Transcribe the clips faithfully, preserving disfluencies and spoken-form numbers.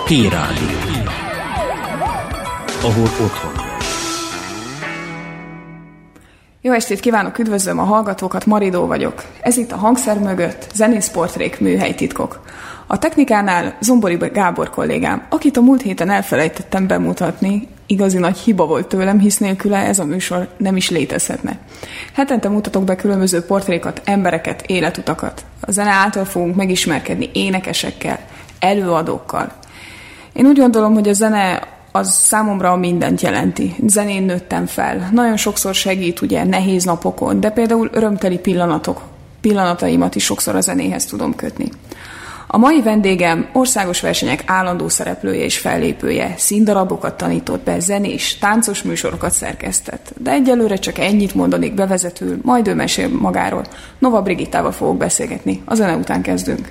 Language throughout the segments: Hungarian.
T-Rádió, ahol otthon. Jó estét kívánok, üdvözlöm a hallgatókat, Maridó vagyok. Ez itt a Hangszer mögött, zenészportrék, műhelytitkok. A technikánál Zombori Gábor kollégám, akit a múlt héten elfelejtettem bemutatni, igazi nagy hiba volt tőlem, hisz nélküle ez a műsor nem is létezhetne. Hetente mutatok be különböző portrékat, embereket, életutakat. A zene által fogunk megismerkedni énekesekkel, előadókkal. Én úgy gondolom, hogy a zene az számomra mindent jelenti. Zenén nőttem fel. Nagyon sokszor segít ugye nehéz napokon, de például örömteli pillanatok, pillanataimat is sokszor a zenéhez tudom kötni. A mai vendégem országos versenyek állandó szereplője és fellépője, színdarabokat tanított be, zenés, táncos műsorokat szerkesztett. De egyelőre csak ennyit mondanék bevezetül, majd ő mesél magáról. Nova Brigittával fogok beszélgetni. A zene után kezdünk.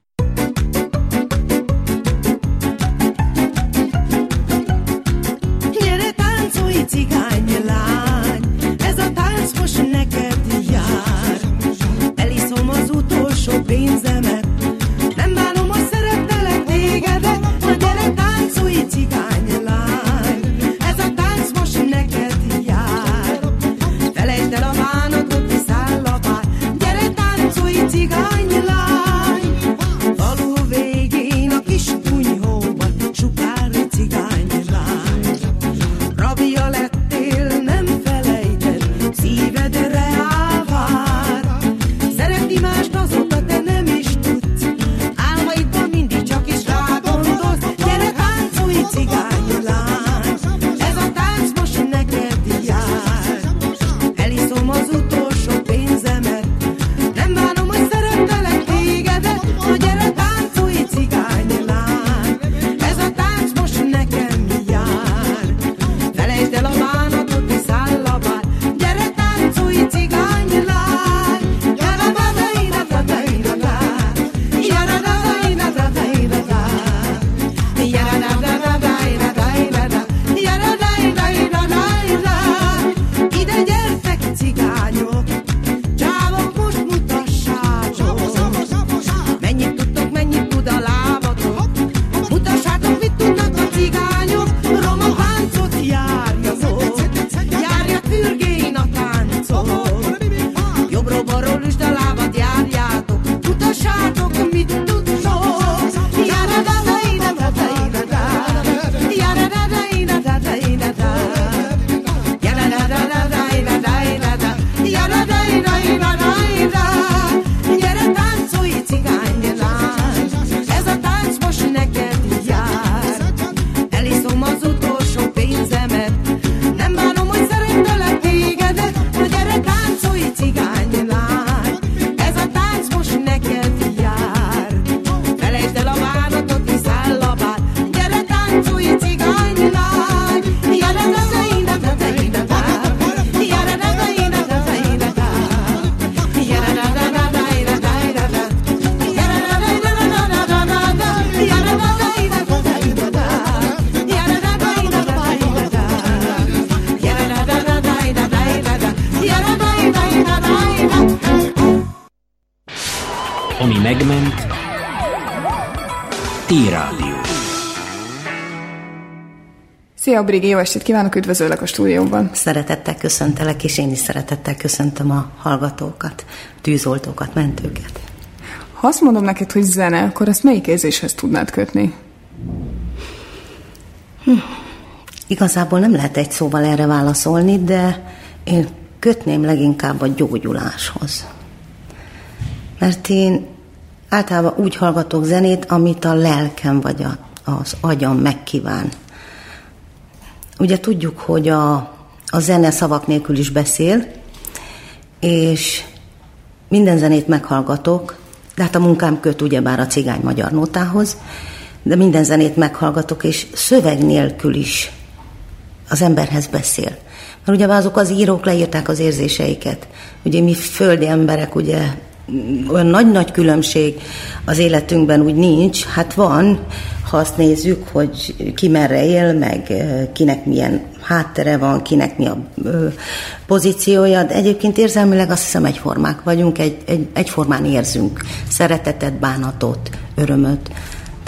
Ami megment, T-Rádió. Szia, Brigi, jó estét kívánok, üdvözöllek a stúdióban. Szeretettel köszöntelek, és én is szeretettel köszöntöm a hallgatókat, tűzoltókat, mentőket. Ha azt mondom neked, hogy zene, akkor ezt melyik érzéshez tudnád kötni? Hm. Igazából nem lehet egy szóval erre válaszolni, de én kötném leginkább a gyógyuláshoz. Mert én általában úgy hallgatok zenét, amit a lelkem vagy a, az agyam megkíván. Ugye tudjuk, hogy a, a zene szavak nélkül is beszél, és minden zenét meghallgatok, de hát a munkám köt ugyebár a cigány magyar nótához, de minden zenét meghallgatok, és szöveg nélkül is az emberhez beszél. Mert ugye azok az írók leírták az érzéseiket. Ugye mi földi emberek, ugye olyan nagy-nagy különbség az életünkben úgy nincs, hát van, ha azt nézzük, hogy ki merre él, meg kinek milyen háttere van, kinek mi a pozíciója, de egyébként érzelmileg azt hiszem egyformák vagyunk, egy, egy, egyformán érzünk szeretetet, bánatot, örömöt. Tehát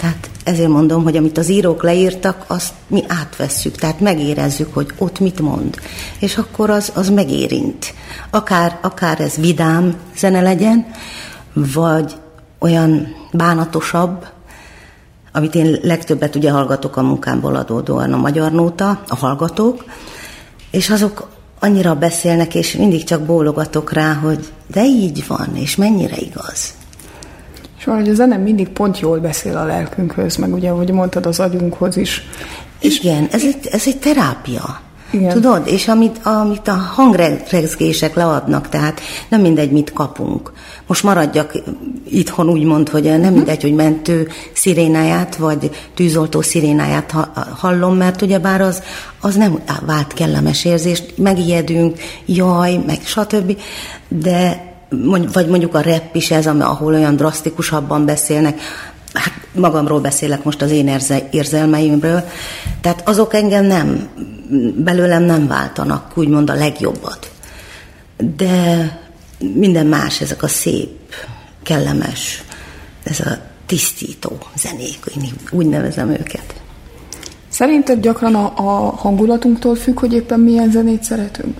ezért mondom, hogy amit az írók leírtak, azt mi átvesszük, tehát megérezzük, hogy ott mit mond. És akkor az, az megérint. Akár, akár ez vidám zene legyen, vagy olyan bánatosabb, amit én legtöbbet ugye hallgatok a munkámból adódóan, a magyar nóta, a hallgatók, és azok annyira beszélnek, és mindig csak bólogatok rá, hogy de így van, és mennyire igaz. És valahogy a zene mindig pont jól beszél a lelkünkhöz, meg ugye, ahogy mondtad, az agyunkhoz is. Igen, ez egy, ez egy terápia. Igen. Tudod, és amit, amit a hangrezgések leadnak, tehát nem mindegy, mit kapunk. Most maradjak itthon úgymond, hogy nem mindegy, hogy mentő szirénáját, vagy tűzoltó szirénáját hallom, mert ugyebár az, az nem vált kellemes érzést, megijedünk, jaj, meg stb. De vagy mondjuk a rap is ez, ahol olyan drasztikusabban beszélnek, hát magamról beszélek most az én érze, érzelmeimről, tehát azok engem nem, belőlem nem váltanak, úgymond a legjobbat. De minden más, ezek a szép, kellemes, ez a tisztító zenék, én úgy nevezem őket. Szerinted gyakran a, a hangulatunktól függ, hogy éppen milyen zenét szeretünk?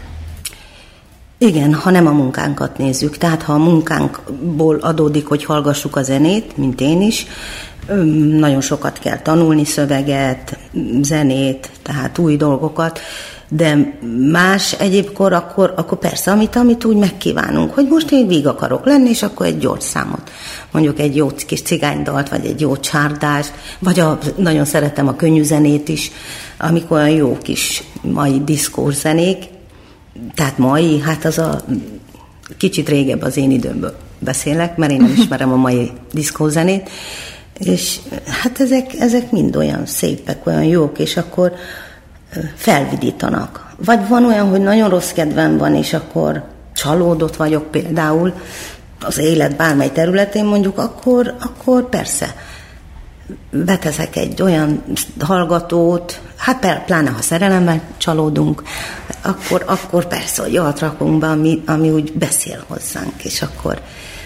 Igen, ha nem a munkánkat nézzük, tehát ha a munkánkból adódik, hogy hallgassuk a zenét, mint én is, nagyon sokat kell tanulni szöveget, zenét, tehát új dolgokat, de más egyébkor, akkor, akkor persze, amit, amit úgy megkívánunk, hogy most én víg akarok lenni, és akkor egy gyors számot, mondjuk egy jó kis cigánydalt, vagy egy jó csárdást, vagy a, nagyon szeretem a könnyű zenét is, amikor olyan jó kis mai diszkós zenék, tehát mai, hát az a kicsit régebb az én időmből beszélek, mert én nem ismerem a mai diszkózenét, és hát ezek, ezek mind olyan szépek, olyan jók, és akkor felvidítanak. Vagy van olyan, hogy nagyon rossz kedvem van, és akkor csalódott vagyok például az élet bármely területén mondjuk, akkor, akkor persze beteszek egy olyan hallgatót, hát pláne ha szerelemmel csalódunk, akkor, akkor persze, hogy olyat rakunk be, ami, ami úgy beszél hozzánk, és akkor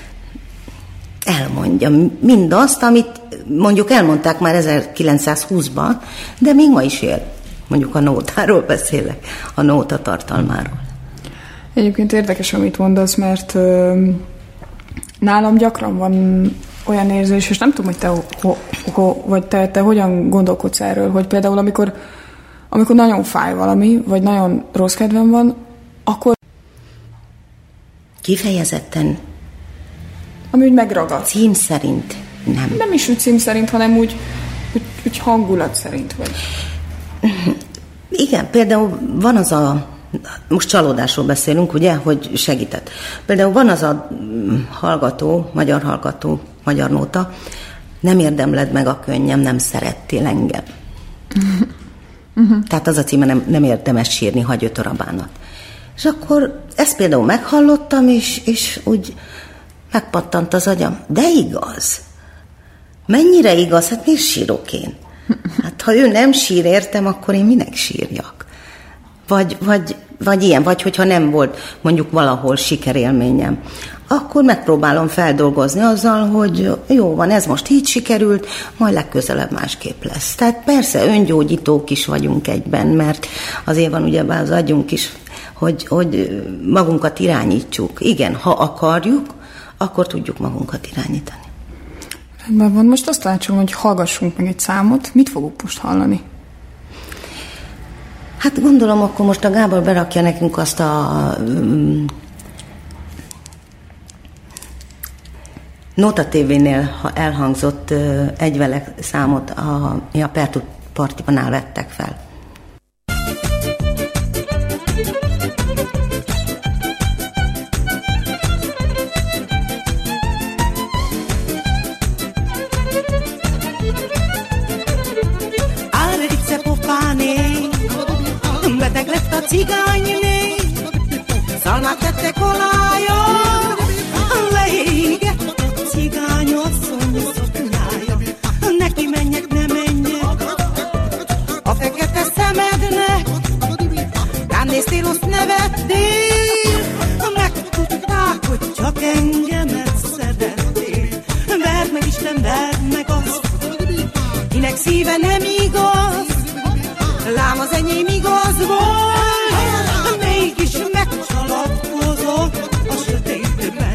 elmondja mindazt, amit mondjuk elmondták már ezerkilencszázhúszban, de még ma is él. Mondjuk a nótáról beszélek, a nóta tartalmáról. Egyébként érdekes, amit mondasz, mert ö, nálam gyakran van olyan érzés, és nem tudom, hogy te, ho, ho, vagy te, te hogyan gondolkodsz erről, hogy például amikor, amikor nagyon fáj valami, vagy nagyon rossz kedvem van, akkor kifejezetten ami úgy megragad. Cím szerint nem. Nem is úgy cím szerint, hanem úgy, úgy, úgy hangulat szerint vagy. Igen, például van az a, most csalódásról beszélünk, ugye, hogy segített. Például van az a hallgató, magyar hallgató, magyar nóta, nem érdemled meg a könnyem, nem szerettél engem. Uh-huh. Tehát az a címe, nem, nem érdemes sírni, hagyj ötör a bánat. És akkor ezt például meghallottam, és, és úgy megpattant az agyam. De igaz. Mennyire igaz? Hát miért sírok én? Hát ha ő nem sír, értem, akkor én minek sírjak? Vagy, vagy, vagy ilyen, vagy hogyha nem volt mondjuk valahol sikerélményem, akkor megpróbálom feldolgozni azzal, hogy jó van, ez most így sikerült, majd legközelebb másképp lesz. Tehát persze öngyógyítók is vagyunk egyben, mert azért van ugye az agyunk is, hogy, hogy magunkat irányítsuk. Igen, ha akarjuk, akkor tudjuk magunkat irányítani. Rendben van, most azt látszom, hogy hallgassunk meg egy számot. Mit fogunk most hallani? Hát gondolom, akkor most a Gábor berakja nekünk azt a um, Nóta té vénél elhangzott uh, egyvelek számot, a, a Pertut Partibanál vettek fel. Beteg lett a cigányné, szalmát tettek olájon, leégett a cigány asszony szoknyája. Neki menjek, ne menjek a fekete szemednek, rám néztél, azt nevettél, megtudták, hogy csak engemet szerettél. Verd meg Isten, verd meg azt, ki kinek szíve nem igaz, lám az enyém igaz volt, mégis megcsalatkozott a sötétben.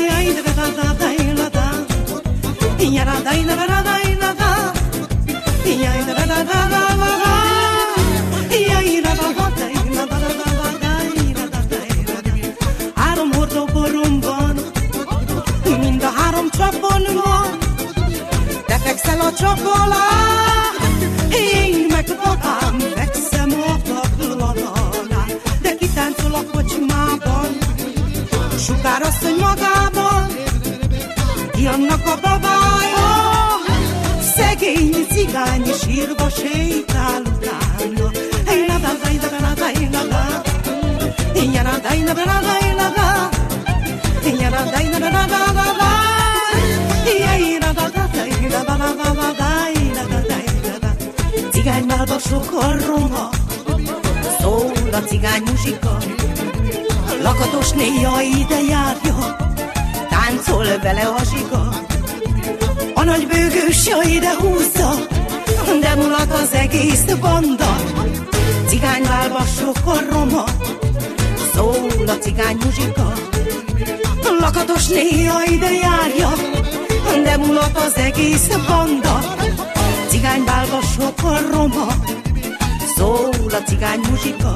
Három hordó borom van, mind a három csapon van, te fekszel a csap alá, én meg babám fekszem a padlóan alá. De kitáncol a kocsmában, sukárasszony magában, ki annak a babája, szegény cigány sírva sétál utána. Cigánymálba sok a roma, szól a cigány muzsika, lakatos néja ide járja, táncol vele a zsiga. A nagy bőgős ide húzza, de mulat az egész banda. Cigánymálba sok a roma, szól a cigány muzsika, lakatos néja ide járja, de mulat az egész banda. Cigánybálba sok a roma, szól a cigány muzsika.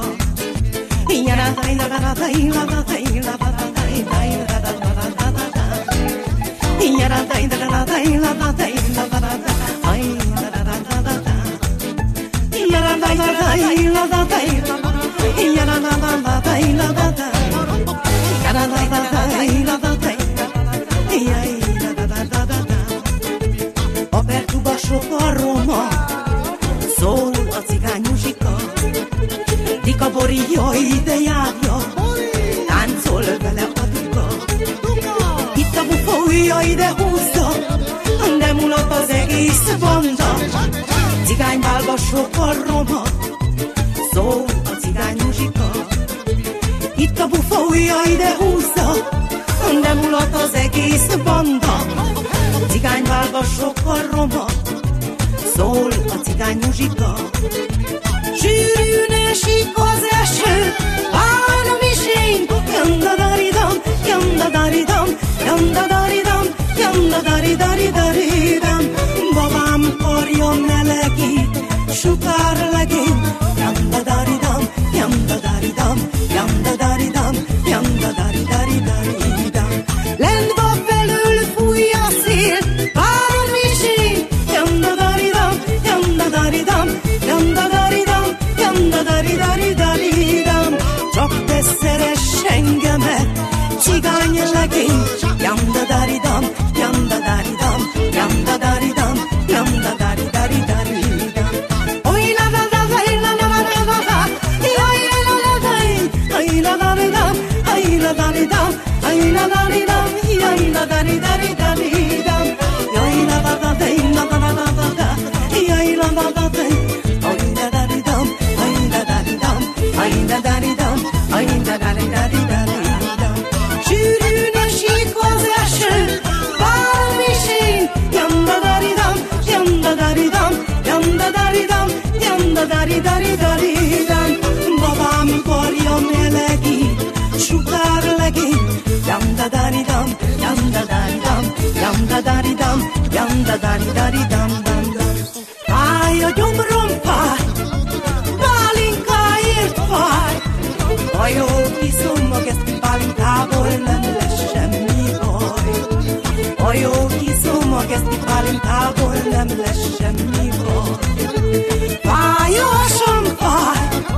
A pertuba sok a roma, szól a cigány muzsika, Dika Boria ide járja, táncol vele a duka. Itt a bufója ide húzza, de mulat az egész banda. Cigánybálba sok a roma, szól a cigány muzsika. Itt a bufója ide húzza, de mulat az egész banda. Cigánybálba sok a roma, szól a cigány muzsika. Sűrűn esik az eső, várom is én, jandadaridam, jandadaridam, jandadaridam, jandadaridaridaridam. Babám karja melegít, sukár legény, jandadaridam, jandadaridam, jandadaridam, jandadaridaridaridam. Lendva felül fúj a szél, várom is én, jandadaridam, jandadaridam, jandadaridam, jandadaridaridaridam. Csak te szeress engemet, cigány legény, jandadaridam, jandadaridam, jandadaridam, jandadaridaridaridam. Oly la la la la la la la la la, oly la la la la, oly la la la, oly la la la, oly la la la, oy la da di da di da di dam, oy la la la la la la la la, oy la la la la, oy la da di dam, oy la da di dam, oy la da di dam, oy la da di da di da di dam. Sűrűn esik az eső, várom is én, jandadaridam, jandadaridam, jandadaridam, jandadaridaridaridam. Babám karja melegít, sukár legény, jandadaridam, jandadaridam, jandadaridam, jandadaridam. Fáj a gyomrom, fáj, pálinkáért fáj. Ha jól kiszomog, ezt pálinkából nem lesz semmi baj. Ha jól kiszomog, ezt pálinkából nem lesz semmi baj. Fáj a hasom, fáj,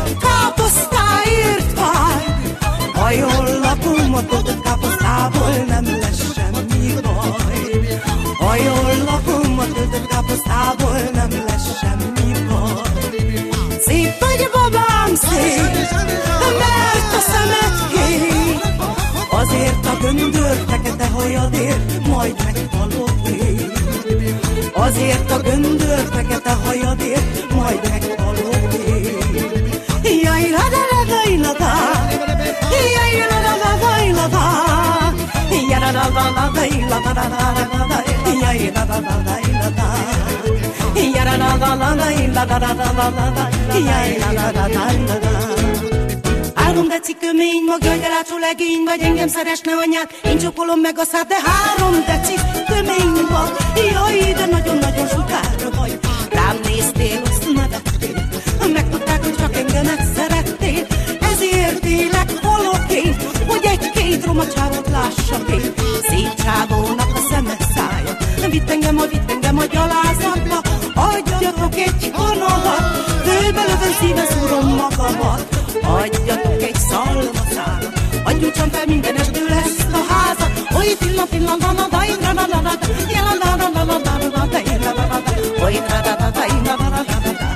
káposztáért fáj. Ha jól lakom, a töltött káposztából nem lesz semmi baj. Ha jól lakom, a töltött káposztából nem lesz semmi baj. Szép vagy babám, szép, mert a szemed kék. Azért a göndör fekete hajadért majd meghalok én. Azért a göndör fekete hajadért majd meghalok én. Jaj, la la la la la la, jaj, la la la la la la, jaj, la la la la la la la la la, jaj, la la la la la la, jaj, Három deci kömény, mag, jaj, de látsó legény, vagy engem szeresne anyád, én csókolom meg a szád, de három deci kömény mag, jaj, de nagyon-nagyon sukára vagy. Rám néztél, azt nevettél, megtudták, hogy csak engemet szerettél, ezért élek holoként, hogy egy-két roma csávot lássak én. Szép csávónak a szeme szája, vitt engem a, vitt engem a gyalázatba, adjatok egy kanalat, főbe lövöm, szíve szúrom magamat. Adjatok egy szalmaszálat, adjúcsam fel minden estől ezt a házat. Oly tilla tilla la la la la la la la la la la la la la la la la la la oly la la la la la la la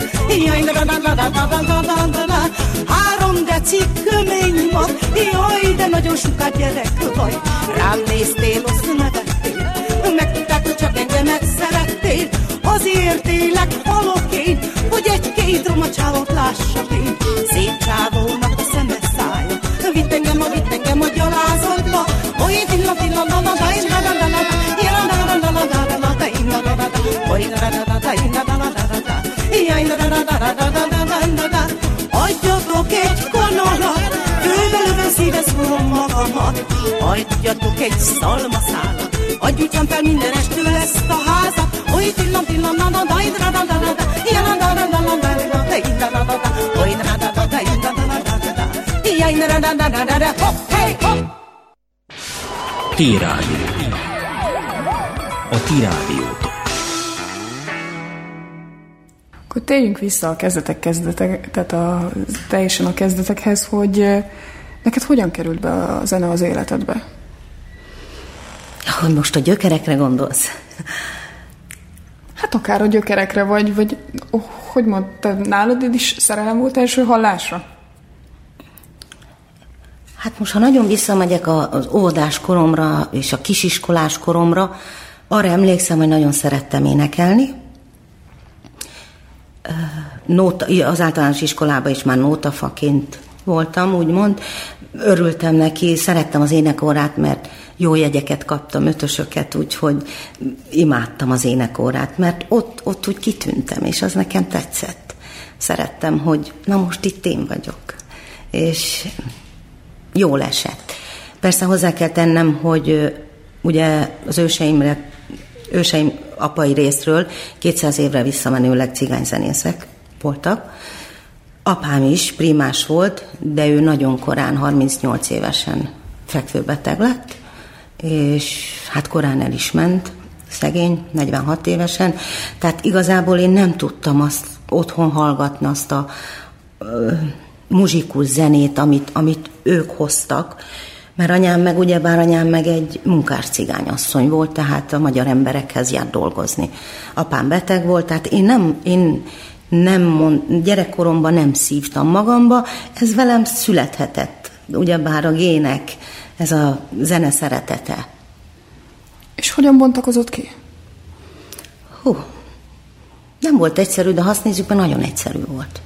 la la la. Három deci kömény mag, jaj, de nagyon sukát gyerek vagy. Rám néztél, azt nevettél, megtudták, hogy csak engemet szerettél. Azért élek haloként, hogy egy-két roma csávot lássak én. Szép csávónak a szeme szája, vitt engem a, vitt engem a gyalázatba. Oly tilla tilla la la la la la la la la la la la la la la la la la la oly la la la la la la la la la jaj la la la la la la la la la. Adjatok egy kanalat, főbe lövöm, szíve szúrom magamat. Adjatok egy szalmaszálat, adjúcsam fel minden estől ezt a házat. Oly tilla tilla la la la la la la la la la la la la la la la la la oly la la la la la la la la la jaj la la la la la la hopp hey hopp. T-Rádió. A T-Rádiótok. Akkor térjünk vissza a kezdetek kezdetek, tehát a, teljesen a kezdetekhez, hogy neked hogyan került be a zene az életedbe? Hogy most a gyökerekre gondolsz? Hát akár a gyökerekre, vagy, vagy oh, hogy mondtad, nálad is szerelem volt első hallásra? Hát most, ha nagyon visszamegyek az óvodás koromra és a kisiskolás koromra, arra emlékszem, hogy nagyon szerettem énekelni. Nóta, az általános iskolában is már nótafaként voltam, úgymond. Örültem neki, szerettem az énekórát, mert jó jegyeket kaptam, ötösöket, úgyhogy imádtam az énekórát, mert ott, ott úgy kitűntem, és az nekem tetszett. Szerettem, hogy na most itt én vagyok. És jól esett. Persze hozzá kell tennem, hogy ugye az őseimre, őseim apai részről kétszáz évre visszamenőleg cigányzenészek voltak. Apám is primás volt, de ő nagyon korán, harmincnyolc évesen fekvőbeteg lett, és hát korán el is ment, szegény, negyvenhat évesen. Tehát igazából én nem tudtam azt otthon hallgatni, azt a ö, muzsikus zenét, amit, amit ők hoztak, mert anyám meg, ugyebár anyám meg egy munkás cigányasszony volt, tehát a magyar emberekhez járt dolgozni. Apám beteg volt, tehát én nem, én nem mond, gyerekkoromban nem szívtam magamba, ez velem születhetett, ugyebár a gének, ez a zene szeretete. És hogyan bontakozott ki? Hú, nem volt egyszerű, de ha azt nézzük, mert nagyon egyszerű volt.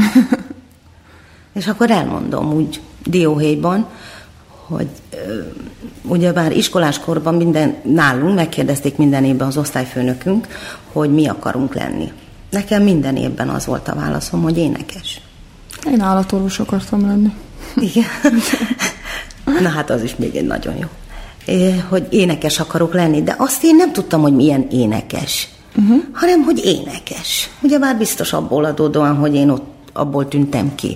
És akkor elmondom úgy dióhéjban, hogy ugyebár iskoláskorban minden, nálunk megkérdezték minden évben az osztályfőnökünk, hogy mi akarunk lenni. Nekem minden évben az volt a válaszom, hogy énekes. Én állatorvos akartam lenni. Igen. Na hát az is még egy nagyon jó. É, hogy énekes akarok lenni, de azt én nem tudtam, hogy milyen énekes, uh-huh. hanem hogy énekes. Ugyebár biztos abból adódóan, hogy én ott abból tűntem ki.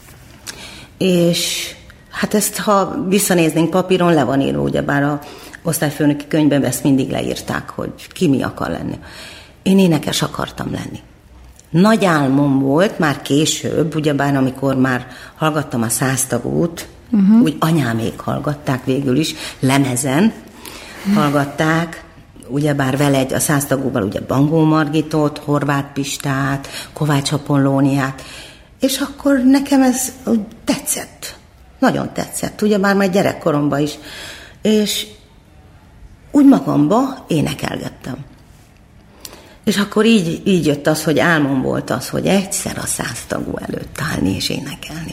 És hát ezt, ha visszanéznénk papíron, le van írva, ugyebár a osztályfőnöki könyvben ezt mindig leírták, hogy ki mi akar lenni. Én énekes akartam lenni. Nagy álmom volt, már később, ugyebár amikor már hallgattam a Száztagút, uh-huh. úgy anyámék hallgatták végül is, lemezen hallgatták, ugyebár vele egy, a Száztagúval ugye Bangó Margitot, Horváth Pistát, Kovács Apollóniát, és akkor nekem ez tetszett. Nagyon tetszett, ugyebár már gyerekkoromban is. És úgy magamba énekelgettem. És akkor így, így jött az, hogy álmom volt az, hogy egyszer a Száztagú előtt állni és énekelni.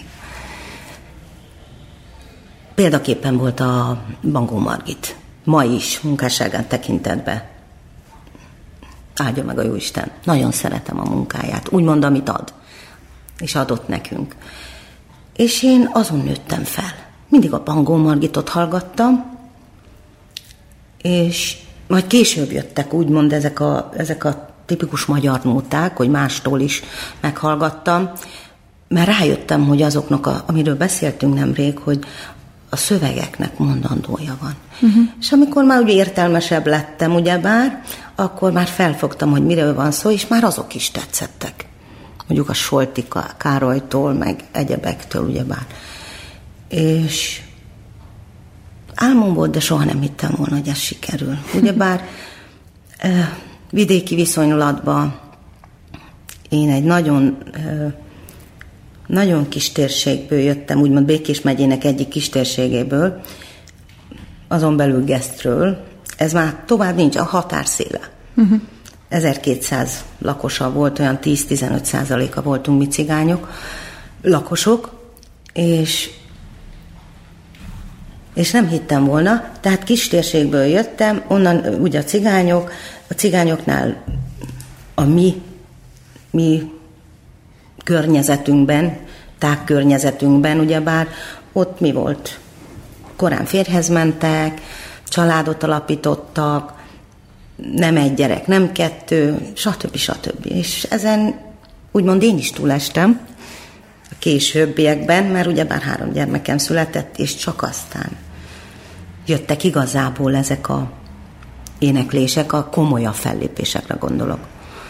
Példaképpen volt a Bangó Margit. Ma is munkásságán tekintetben áldja meg a Jóisten. Nagyon szeretem a munkáját. Úgymond, amit ad. És adott nekünk. És én azon nőttem fel. Mindig a Pangó Margitot hallgattam, és majd később jöttek úgymond ezek a, ezek a tipikus magyar nóták, hogy mástól is meghallgattam, mert rájöttem, hogy azoknak, a, amiről beszéltünk nemrég, hogy a szövegeknek mondandója van. Uh-huh. És amikor már úgy értelmesebb lettem, ugyebár, akkor már felfogtam, hogy miről van szó, és már azok is tetszettek. Mondjuk a Solti Károlytól, meg egyebektől, ugyebár. És álmom volt, de soha nem hittem volna, hogy ez sikerül. Ugyebár eh, vidéki viszonylatban én egy nagyon, eh, nagyon kis térségből jöttem, úgymond Békés megyének egyik kis térségéből, azon belül Gesztről. Ez már tovább nincs, a határszéle. Uh-huh. ezerkétszáz lakosa volt, olyan tíz-tizenöt százaléka voltunk mi cigányok, lakosok, és és nem hittem volna, tehát kis térségből jöttem, onnan ugye a cigányok, a cigányoknál a mi, mi környezetünkben, tágkörnyezetünkben, ugyebár ott mi volt? Korán férjhez mentek, családot alapítottak, nem egy gyerek, nem kettő, stb. stb. És ezen úgymond én is túlestem a későbbiekben, mert ugyebár három gyermekem született, és csak aztán jöttek igazából ezek a éneklések, a komolyabb fellépésekre gondolok.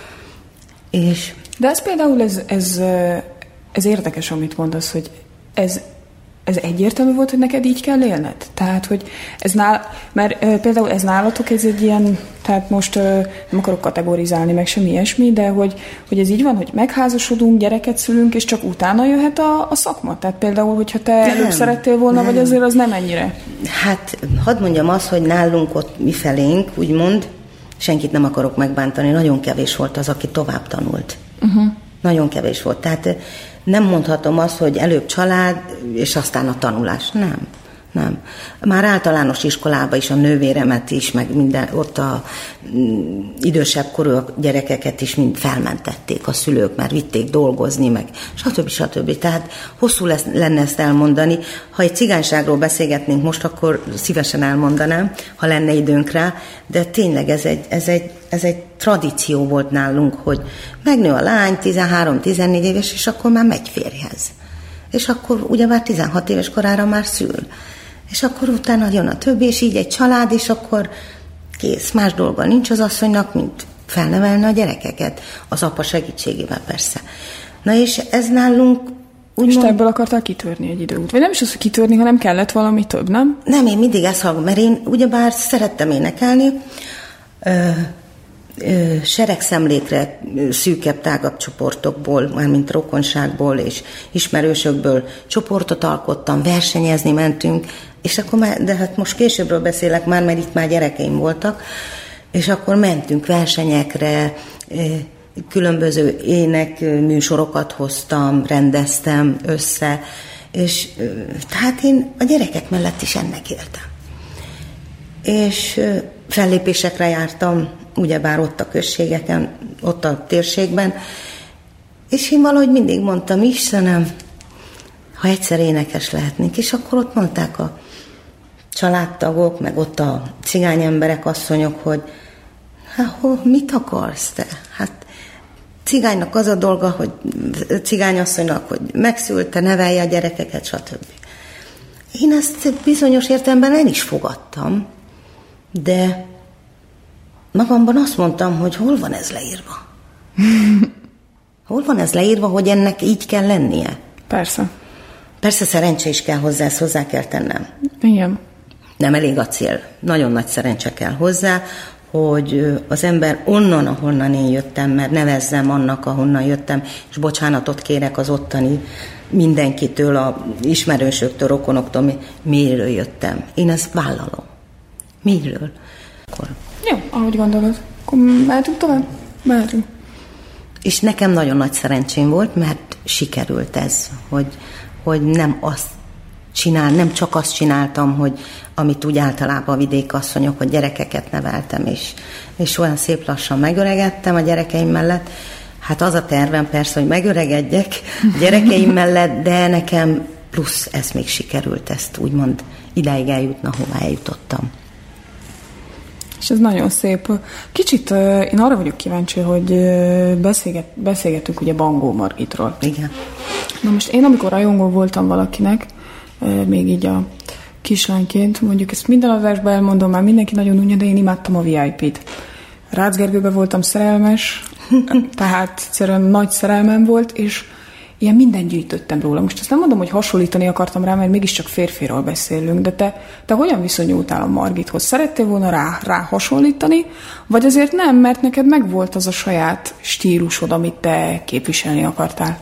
És de ez például, ez, ez, ez érdekes, amit mondasz, hogy ez, ez egyértelmű volt, hogy neked így kell élned? Tehát, hogy ez nál, mert e, például ez nálatok, ez egy ilyen, tehát most e, nem akarok kategorizálni, meg semmi ilyesmi, de hogy, hogy ez így van, hogy megházasodunk, gyereket szülünk, és csak utána jöhet a, a szakma? Tehát például, hogyha te nem, előbb szerettél volna, nem. Vagy azért az nem ennyire? Hát, hadd mondjam azt, hogy nálunk ott mi felénk, úgymond, senkit nem akarok megbántani, nagyon kevés volt az, aki tovább tanult. Uh-huh. Nagyon kevés volt. Tehát nem mondhatom azt, hogy előbb család, és aztán a tanulás. Nem. Nem. Már általános iskolában is a nővéremet is, meg minden, ott a mm, idősebb korú gyerekeket is mind felmentették a szülők, mert vitték dolgozni, meg stb. stb. Tehát hosszú lesz, lenne ezt elmondani. Ha egy cigányságról beszélgetnénk most, akkor szívesen elmondanám, ha lenne időnk rá, de tényleg ez egy, ez egy, ez egy tradíció volt nálunk, hogy megnő a lány, tizenhárom-tizennégy éves, és akkor már megy férjhez. És akkor ugyebár tizenhat éves korára már szül. És akkor utána jön a többi, és így egy család, és akkor kész. Más dolga nincs az asszonynak, mint felnevelni a gyerekeket. Az apa segítségével persze. Na és ez nálunk úgymond... És te ebből akartál kitörni egy idő út? Vagy nem is az, hogy kitörni, hanem kellett valami több, nem? Nem, én mindig ezt hallom, mert én ugyebár szerettem énekelni, ö, ö, seregszemlékre szűkebb, tágabb csoportokból, mármint rokonságból és ismerősökből csoportot alkottam, versenyezni mentünk, és akkor már, de hát most későbbről beszélek már, mert itt már gyerekeim voltak, és akkor mentünk versenyekre, különböző ének műsorokat hoztam, rendeztem össze, és tehát én a gyerekek mellett is ennek éltem. És fellépésekre jártam, ugyebár ott a községeken, ott a térségben, és én valahogy mindig mondtam, Istenem, ha egyszer énekes lehetnénk, és akkor ott mondták a családtagok, meg ott a cigány emberek, asszonyok, hogy hát mit akarsz te? Hát cigánynak az a dolga, hogy cigányasszonynak, hogy megszülte, nevelje a gyerekeket, stb. Én ezt bizonyos értelemben el is fogadtam, de magamban azt mondtam, hogy hol van ez leírva? Hol van ez leírva, hogy ennek így kell lennie? Persze. Persze szerencse is kell hozzá, ezt hozzá kell tennem. Igen. Nem elég a cél. Nagyon nagy szerencse kell hozzá, hogy az ember onnan, ahonnan én jöttem, mert nevezzem annak, ahonnan jöttem, és bocsánatot kérek az ottani mindenkitől, a ismerősöktől, rokonoktól, miről jöttem. Én ezt vállalom. Miről? Akkor. Jó, ahogy gondolod. Akkor mehetünk tovább? Mehetünk. És nekem nagyon nagy szerencsém volt, mert sikerült ez, hogy, hogy nem azt csinál, nem csak azt csináltam, hogy amit úgy általában a vidékasszonyok, hogy gyerekeket neveltem, és, és olyan szép lassan megöregedtem a gyerekeim mellett. Hát az a tervem persze, hogy megöregedjek a gyerekeim mellett, de nekem plusz ez még sikerült, ezt úgymond idáig eljutna, hová eljutottam. És ez nagyon szép. Kicsit én arra vagyok kíváncsi, hogy beszélget, beszélgetünk ugye Bangó Margitról. Igen. Na most én, amikor rajongó voltam valakinek, még így a kislányként, mondjuk ezt minden adásban elmondom, már mindenki nagyon unja, de én imádtam a vé i pét. Rácz Gergőbe voltam szerelmes, tehát egyszerűen nagy szerelmem volt, és ilyen mindent gyűjtöttem róla. Most ezt nem mondom, hogy hasonlítani akartam rá, mert mégiscsak férfiról beszélünk, de te, te hogyan viszonyultál a Margithoz? Szerettél volna rá, rá hasonlítani, vagy azért nem, mert neked megvolt az a saját stílusod, amit te képviselni akartál?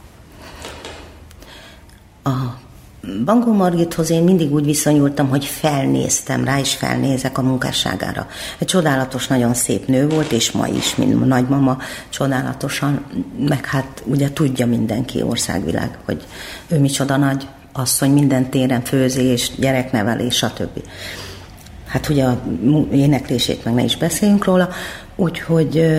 A Bangó Margithoz én mindig úgy viszonyultam, hogy felnéztem rá, és felnézek a munkásságára. Egy csodálatos, nagyon szép nő volt, és ma is, mint a nagymama, csodálatosan, meg hát ugye tudja mindenki, országvilág, hogy ő micsoda nagy asszony, minden téren főzés, gyereknevelés, stb. Hát ugye a éneklését meg ne is beszéljünk róla, úgyhogy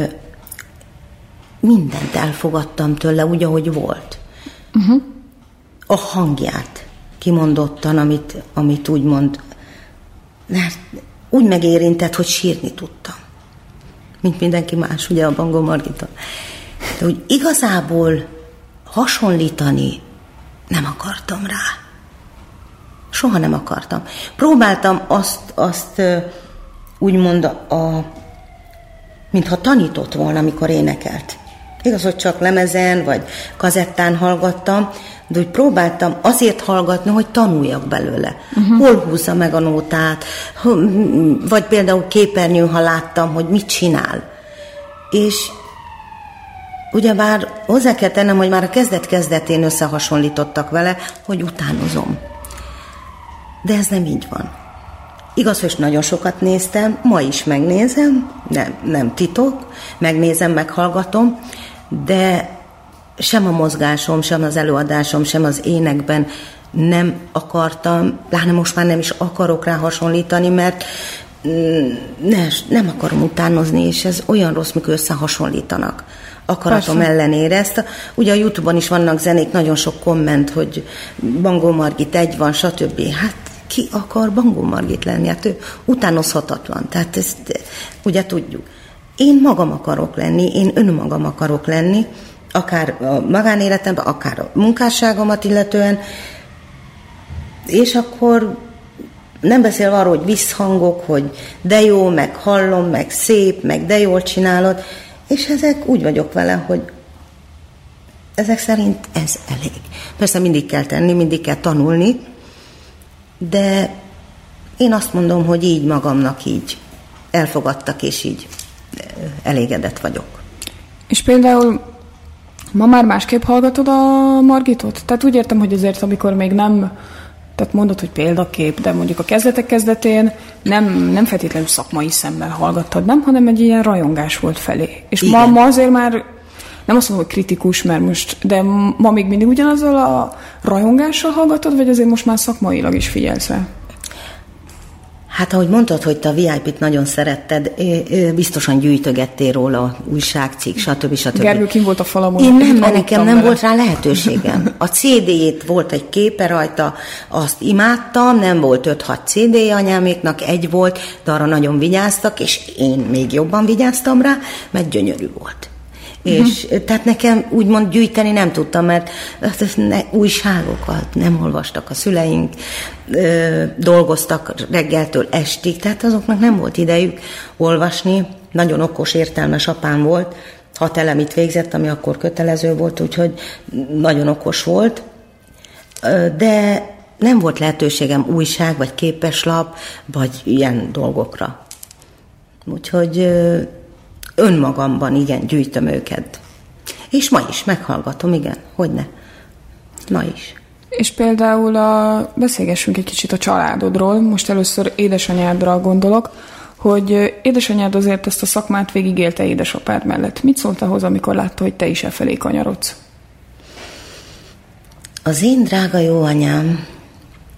mindent elfogadtam tőle úgy, ahogy volt. Uh-huh. A hangját kimondottan, amit, amit úgy mond, mert úgy megérintett, hogy sírni tudtam. Mint mindenki más, ugye a Bangó Margiton. De úgy igazából hasonlítani nem akartam rá. Soha nem akartam. Próbáltam azt, azt úgymond, a, mintha tanított volna, amikor énekelt. Igaz, hogy csak lemezen, vagy kazettán hallgattam, de úgy próbáltam azért hallgatni, hogy tanuljak belőle. Uh-huh. Hol húzza meg a nótát, vagy például képernyőn, ha láttam, hogy mit csinál. És ugyebár hozzá kell tennem, hogy már a kezdet-kezdetén összehasonlítottak vele, hogy utánozom. De ez nem így van. Igaz, hogy nagyon sokat néztem, ma is megnézem, nem, nem titok, megnézem, meghallgatom, de sem a mozgásom, sem az előadásom, sem az énekben nem akartam, pláne most már nem is akarok rá hasonlítani, mert ne, nem akarom utánozni, és ez olyan rossz, mikor összehasonlítanak. Akaratom Persze. ellenére ezt. Ugye a YouTube-on is vannak zenék, nagyon sok komment, hogy Bangó Margit egy van, stb. Hát ki akar Bangó Margit lenni? Hát ő utánozhatatlan. Tehát ezt ugye tudjuk. Én magam akarok lenni, én önmagam akarok lenni, akár a magánéletemben, akár a munkásságomat illetően, és akkor nem beszélve arról, hogy visszhangok, hogy de jó, meg hallom, meg szép, meg de jól csinálod, és ezek úgy vagyok vele, hogy ezek szerint ez elég. Persze mindig kell tenni, mindig kell tanulni, de én azt mondom, hogy így magamnak így elfogadtak, és így elégedett vagyok. És például ma már másképp hallgatod a Margitot? Tehát úgy értem, hogy azért, amikor még nem, tehát mondod, hogy példakép, de mondjuk a kezdetek kezdetén nem, nem feltétlenül szakmai szemmel hallgattad, nem, hanem egy ilyen rajongás volt felé. És ma, ma azért már, nem azt mondom, hogy kritikus, mert most, de ma még mindig ugyanazzal a rajongással hallgatod, vagy azért most már szakmailag is figyelsz rá? Hát ahogy mondtad, hogy te a vé i pét nagyon szeretted, biztosan gyűjtögettél róla, újságcikk, stb. stb. Gergő kim volt a falamon. Én nem, mert nekem nem vele. Volt rá lehetőségem. A cé dé-jét volt egy képe rajta, azt imádtam, nem volt öt-hat cé dé-je anyáméknak, egy volt, de arra nagyon vigyáztak, és én még jobban vigyáztam rá, mert gyönyörű volt. És uh-huh. tehát nekem úgymond gyűjteni nem tudtam, mert ne, újságokat nem olvastak a szüleink, ö, dolgoztak reggeltől estig, tehát azoknak nem volt idejük olvasni. Nagyon okos, értelmes apám volt, hat elemit végzett, ami akkor kötelező volt, úgyhogy nagyon okos volt, ö, de nem volt lehetőségem újság, vagy képeslap, vagy ilyen dolgokra. Úgyhogy... Ö, önmagamban, igen, gyűjtöm őket. És ma is meghallgatom, igen, hogyne. Ma is. És például a, beszélgessünk egy kicsit a családodról, most először édesanyádra gondolok, hogy édesanyád azért ezt a szakmát végigélte édesapád mellett. Mit szólt ahhoz, amikor látta, hogy te is e felé kanyarodsz? Az én drága jó anyám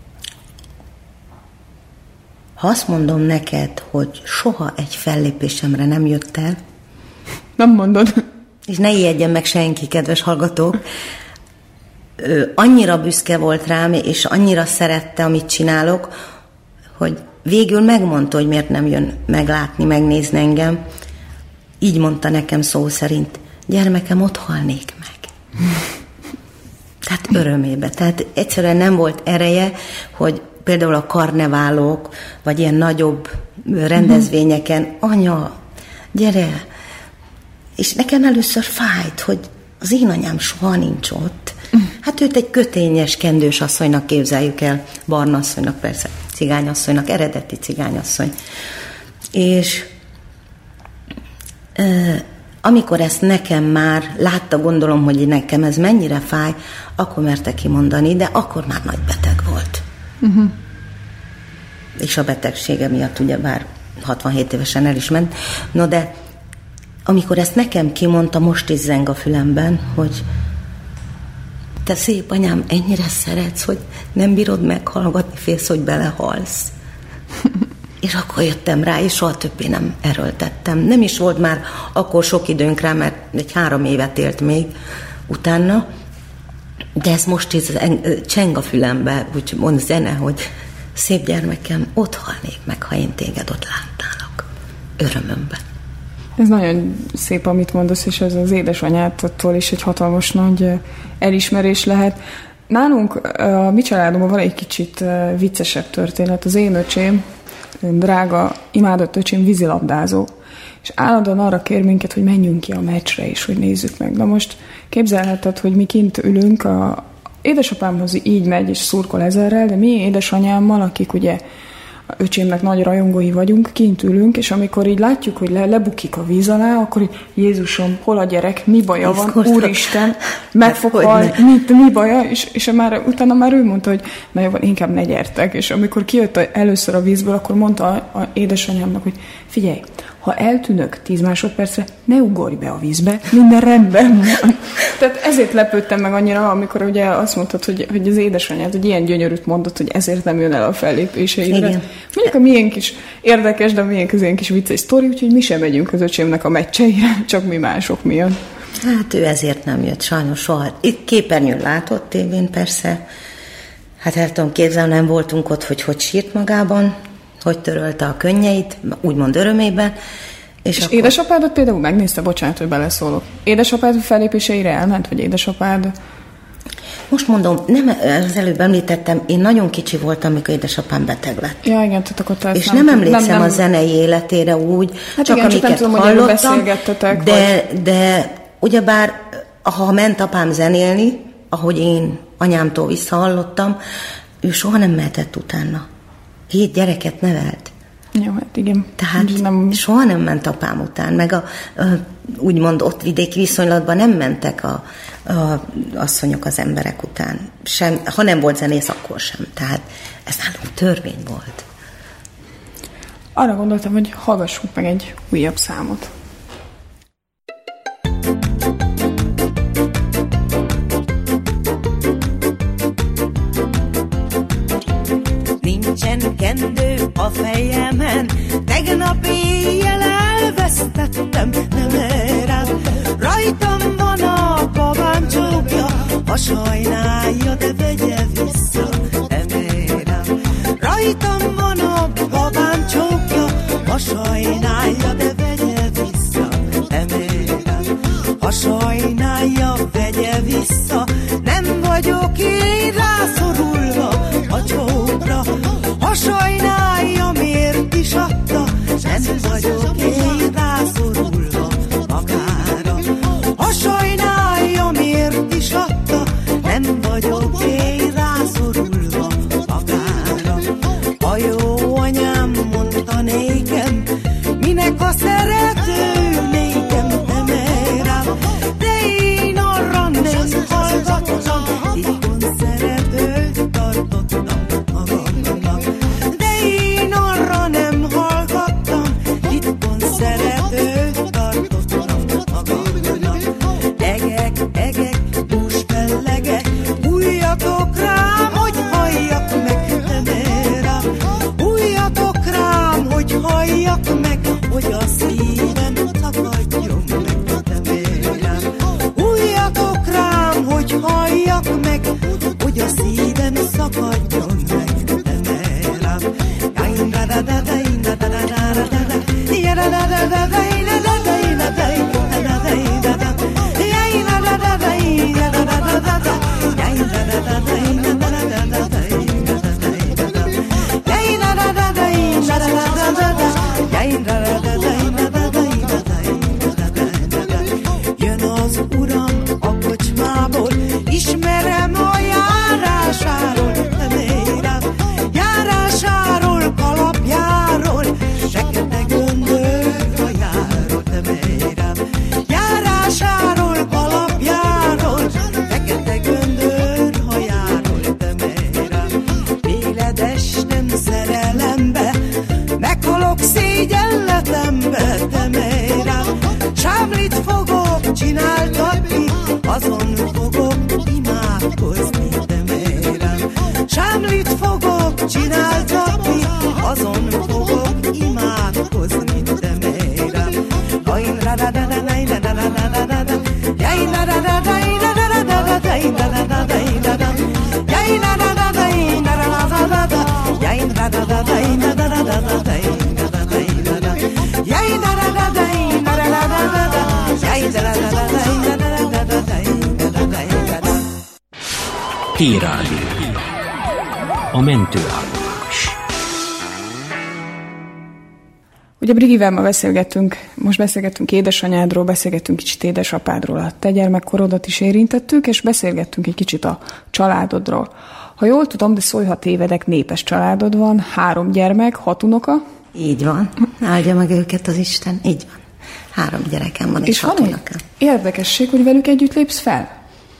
Ha azt mondom neked, hogy soha egy fellépésemre nem jött el, nem mondod. És ne ijedjen meg senki, kedves hallgatók, ő annyira büszke volt rám, és annyira szerette, amit csinálok, hogy végül megmondta, hogy miért nem jön meglátni, megnézni engem. Így mondta nekem szó szerint, gyermekem, ott halnék meg. Tehát örömébe. Tehát egyszerűen nem volt ereje, hogy például a karneválok, vagy ilyen nagyobb rendezvényeken, anya, gyere. És nekem először fájt, hogy az én anyám soha nincs ott. Hát őt egy kötényes, kendős asszonynak képzeljük el, barna asszonynak, persze, cigányasszonynak, eredeti cigányasszony. És euh, amikor ezt nekem már látta, gondolom, hogy nekem ez mennyire fáj, akkor merte kimondani, de akkor már nagy beteg volt. Uh-huh. És a betegsége miatt ugyebár hatvanhét évesen el is ment. No, de amikor ezt nekem kimondta, most is zeng a fülemben, hogy te szép anyám, ennyire szeretsz, hogy nem bírod meghallgatni, félsz, hogy belehalsz. És akkor jöttem rá, és soha többé nem erőltettem. Nem is volt már akkor sok időnk rá, mert egy három évet élt még utána, de ez most is cseng a fülembe, úgy mond zene, hogy szép gyermekem, ott halnék meg, ha én téged ott láttálok. Örömömben. Ez nagyon szép, amit mondasz, és ez az édesanyától is egy hatalmas nagy elismerés lehet. Nálunk, a mi családunkban van egy kicsit viccesebb történet. Az én öcsém, drága, imádott öcsém vízilabdázó, és állandóan arra kér minket, hogy menjünk ki a meccsre, és hogy nézzük meg. Na most képzelheted, hogy mi kint ülünk, a édesapámhoz így megy, és szurkol ezerrel, de mi édesanyámmal, akik ugye a öcsémnek nagy rajongói vagyunk, kint ülünk, és amikor így látjuk, hogy le, lebukik a víz alá, akkor így, Jézusom, hol a gyerek, mi baja van, Iszkortak. Úristen, meg fog halni, mit, mi baja, és, és már, utána már ő mondta, hogy na jó, inkább ne gyertek, és amikor kijött először a vízből, akkor mondta a, a édesanyámnak, hogy figyelj, ha eltűnök tíz másodpercre, ne ugorj be a vízbe, minden rendben van. Tehát ezért lepődtem meg annyira, amikor ugye azt mondtad, hogy, hogy az édesanyád, hogy ilyen gyönyörűt mondott, hogy ezért nem jön el a fellépéseidre. Igen. Mondjuk a miénk is érdekes, de a miénk az ilyen kis vicces sztori, úgyhogy mi sem megyünk az öcsémnek a meccseire, csak mi mások miatt. Hát ő ezért nem jött, sajnos soha. Itt képernyőn látott, tévén persze. Hát el tudom képzelni, nem voltunk ott, hogy hogy sírt magában, hogy törölte a könnyeit, úgymond örömében. És, és akkor... édesapádat például megnézte, bocsánat, hogy beleszólok. Édesapád fellépéseire elment, vagy édesapád? Most mondom, nem, az előbb említettem, én nagyon kicsi voltam, amikor édesapám beteg lett. Ja, igen, tehát akkor te és nem, nem emlékszem nem, nem... a zenei életére úgy, hát csak igen, amiket csak nem tudom, hallottam, hogy de, vagy... de ugyebár, ha ment apám zenélni, ahogy én anyámtól visszahallottam, ő soha nem mehetett utána. Hét gyereket nevelt. Jó, hát igen. Tehát nem... soha nem ment apám után, meg a, a úgymond ott vidéki viszonylatban nem mentek a, a asszonyok az emberek után. Sem, ha nem volt zenész, akkor sem. Tehát ez nálunk törvény volt. Arra gondoltam, hogy hallgassunk meg egy újabb számot. Nincsen kendő a fejemen, tegnap éjjel elvesztettem, nem érem. Rajtam van a babám csókja, ha sajnálja, de vegye vissza, nem érem. Rajtam van a babám csókja, ha sajnálja, de vegye vissza, nem érem. Ha sajnálja, vegye vissza, nem vagyok én rászorulva a csókra. Ha sajnálja, miért is adta, nem vagyok én rászorulva magára. Ha sajnálja, miért is adta, nem vagyok én rászorulva magára. A jó anyám mondta nékem, minek a szerető nékem, nem érem, de én arra nem hallgattam, ikon szeretőt tartottam magamnak. De én arra nem hallgattam, itthon szeretőt T-Rádió. A mentőállomás. Ugye Brigivel ma beszélgettünk, most beszélgettünk édesanyádról, beszélgettünk kicsit édesapádról, a te gyermekkorodat is érintettük, és beszélgettünk egy kicsit a családodról. Ha jól tudom, de szólj, ha tévedek, népes családod van, három gyermek, hat unoka. Így van. Áldja meg őket az Isten. Így van. Három gyerekem van, és, és hat unokám. Érdekesség, hogy velük együtt lépsz fel?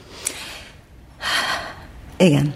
Igen.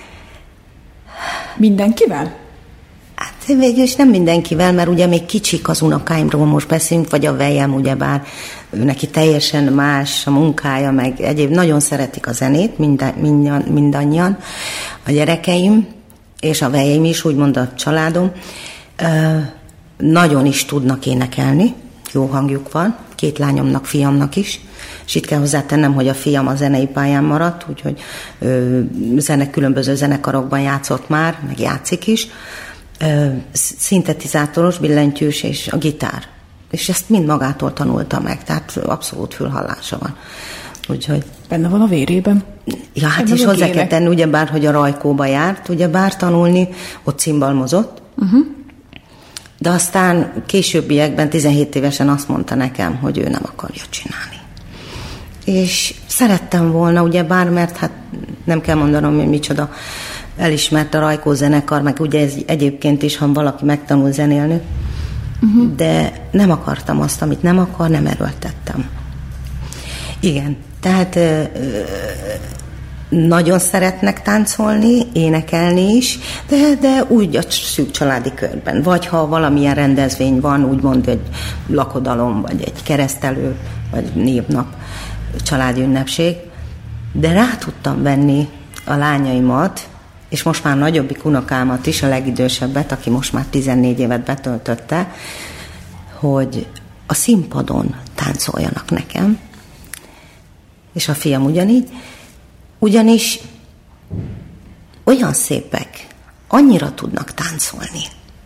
Mindenkivel? Hát végül is nem mindenkivel, mert ugye még kicsik az unokáimról most beszélünk, vagy a vejem, ugyebár ő neki teljesen más a munkája, meg egyéb, nagyon szeretik a zenét, minden, minden, mindannyian, a gyerekeim, és a vejeim is, úgymond a családom, ö, nagyon is tudnak énekelni, jó hangjuk van, két lányomnak, fiamnak is, és itt kell hozzátennem, hogy a fiam a zenei pályán maradt, úgyhogy ö, zene, különböző zenekarokban játszott már, meg játszik is, ö, szintetizátoros, billentyűs és a gitár. És ezt mind magától tanulta meg, tehát abszolút fülhallása van. Úgyhogy... Benne van a vérében. Ja, hát is hozzá kell tenni, ugyebár, hogy a Rajkóba járt, ugyebár tanulni, ott cimbalmozott, uh-huh. De aztán későbbiekben, tizenhét évesen azt mondta nekem, hogy ő nem akarja csinálni. És szerettem volna, ugyebár, mert hát nem kell mondanom, hogy micsoda elismert a Rajkó zenekar, meg ugye ez egyébként is, ha valaki megtanul zenélni, uh-huh. De nem akartam azt, amit nem akar, nem erőltettem. Igen, tehát ö, ö, nagyon szeretnek táncolni, énekelni is, de, de úgy a szűk családi körben. Vagy ha valamilyen rendezvény van, úgymond egy lakodalom, vagy egy keresztelő, vagy névnap, családi ünnepség, de rá tudtam venni a lányaimat, és most már nagyobbik unokámat is, a legidősebbet, aki most már tizennégy évet betöltötte, hogy a színpadon táncoljanak nekem, és a fiam ugyanígy, ugyanis olyan szépek, annyira tudnak táncolni.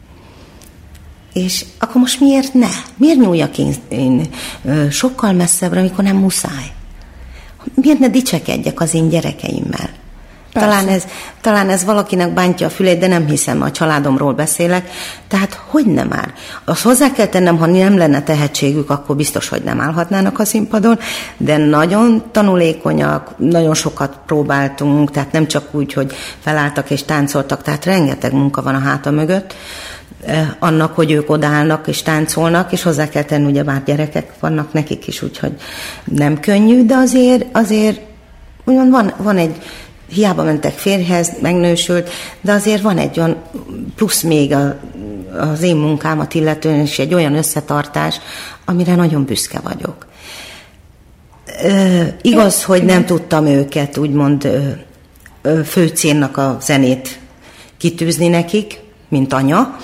És akkor most miért ne? Miért nyúljak én, én sokkal messzebbre, amikor nem muszáj? Miért ne dicsekedjek az én gyerekeimmel? Talán ez, talán ez valakinek bántja a fülét, de nem hiszem, a családomról beszélek. Tehát hogy nem már? Azt hozzá kell tennem, ha nem lenne tehetségük, akkor biztos, hogy nem állhatnának a színpadon, de nagyon tanulékonyak, nagyon sokat próbáltunk, tehát nem csak úgy, hogy felálltak és táncoltak, tehát rengeteg munka van a háta mögött, eh, annak, hogy ők odaállnak és táncolnak, és hozzá kell tenni, ugye bár gyerekek vannak nekik is, úgyhogy nem könnyű, de azért, azért úgymond van, van egy hiába mentek férjhez, megnősült, de azért van egy olyan plusz még a, az én munkámat illetően, és egy olyan összetartás, amire nagyon büszke vagyok. Ö, igaz, hogy nem tudtam őket úgymond ö, ö, főcélnak a zenét kitűzni nekik, mint anya.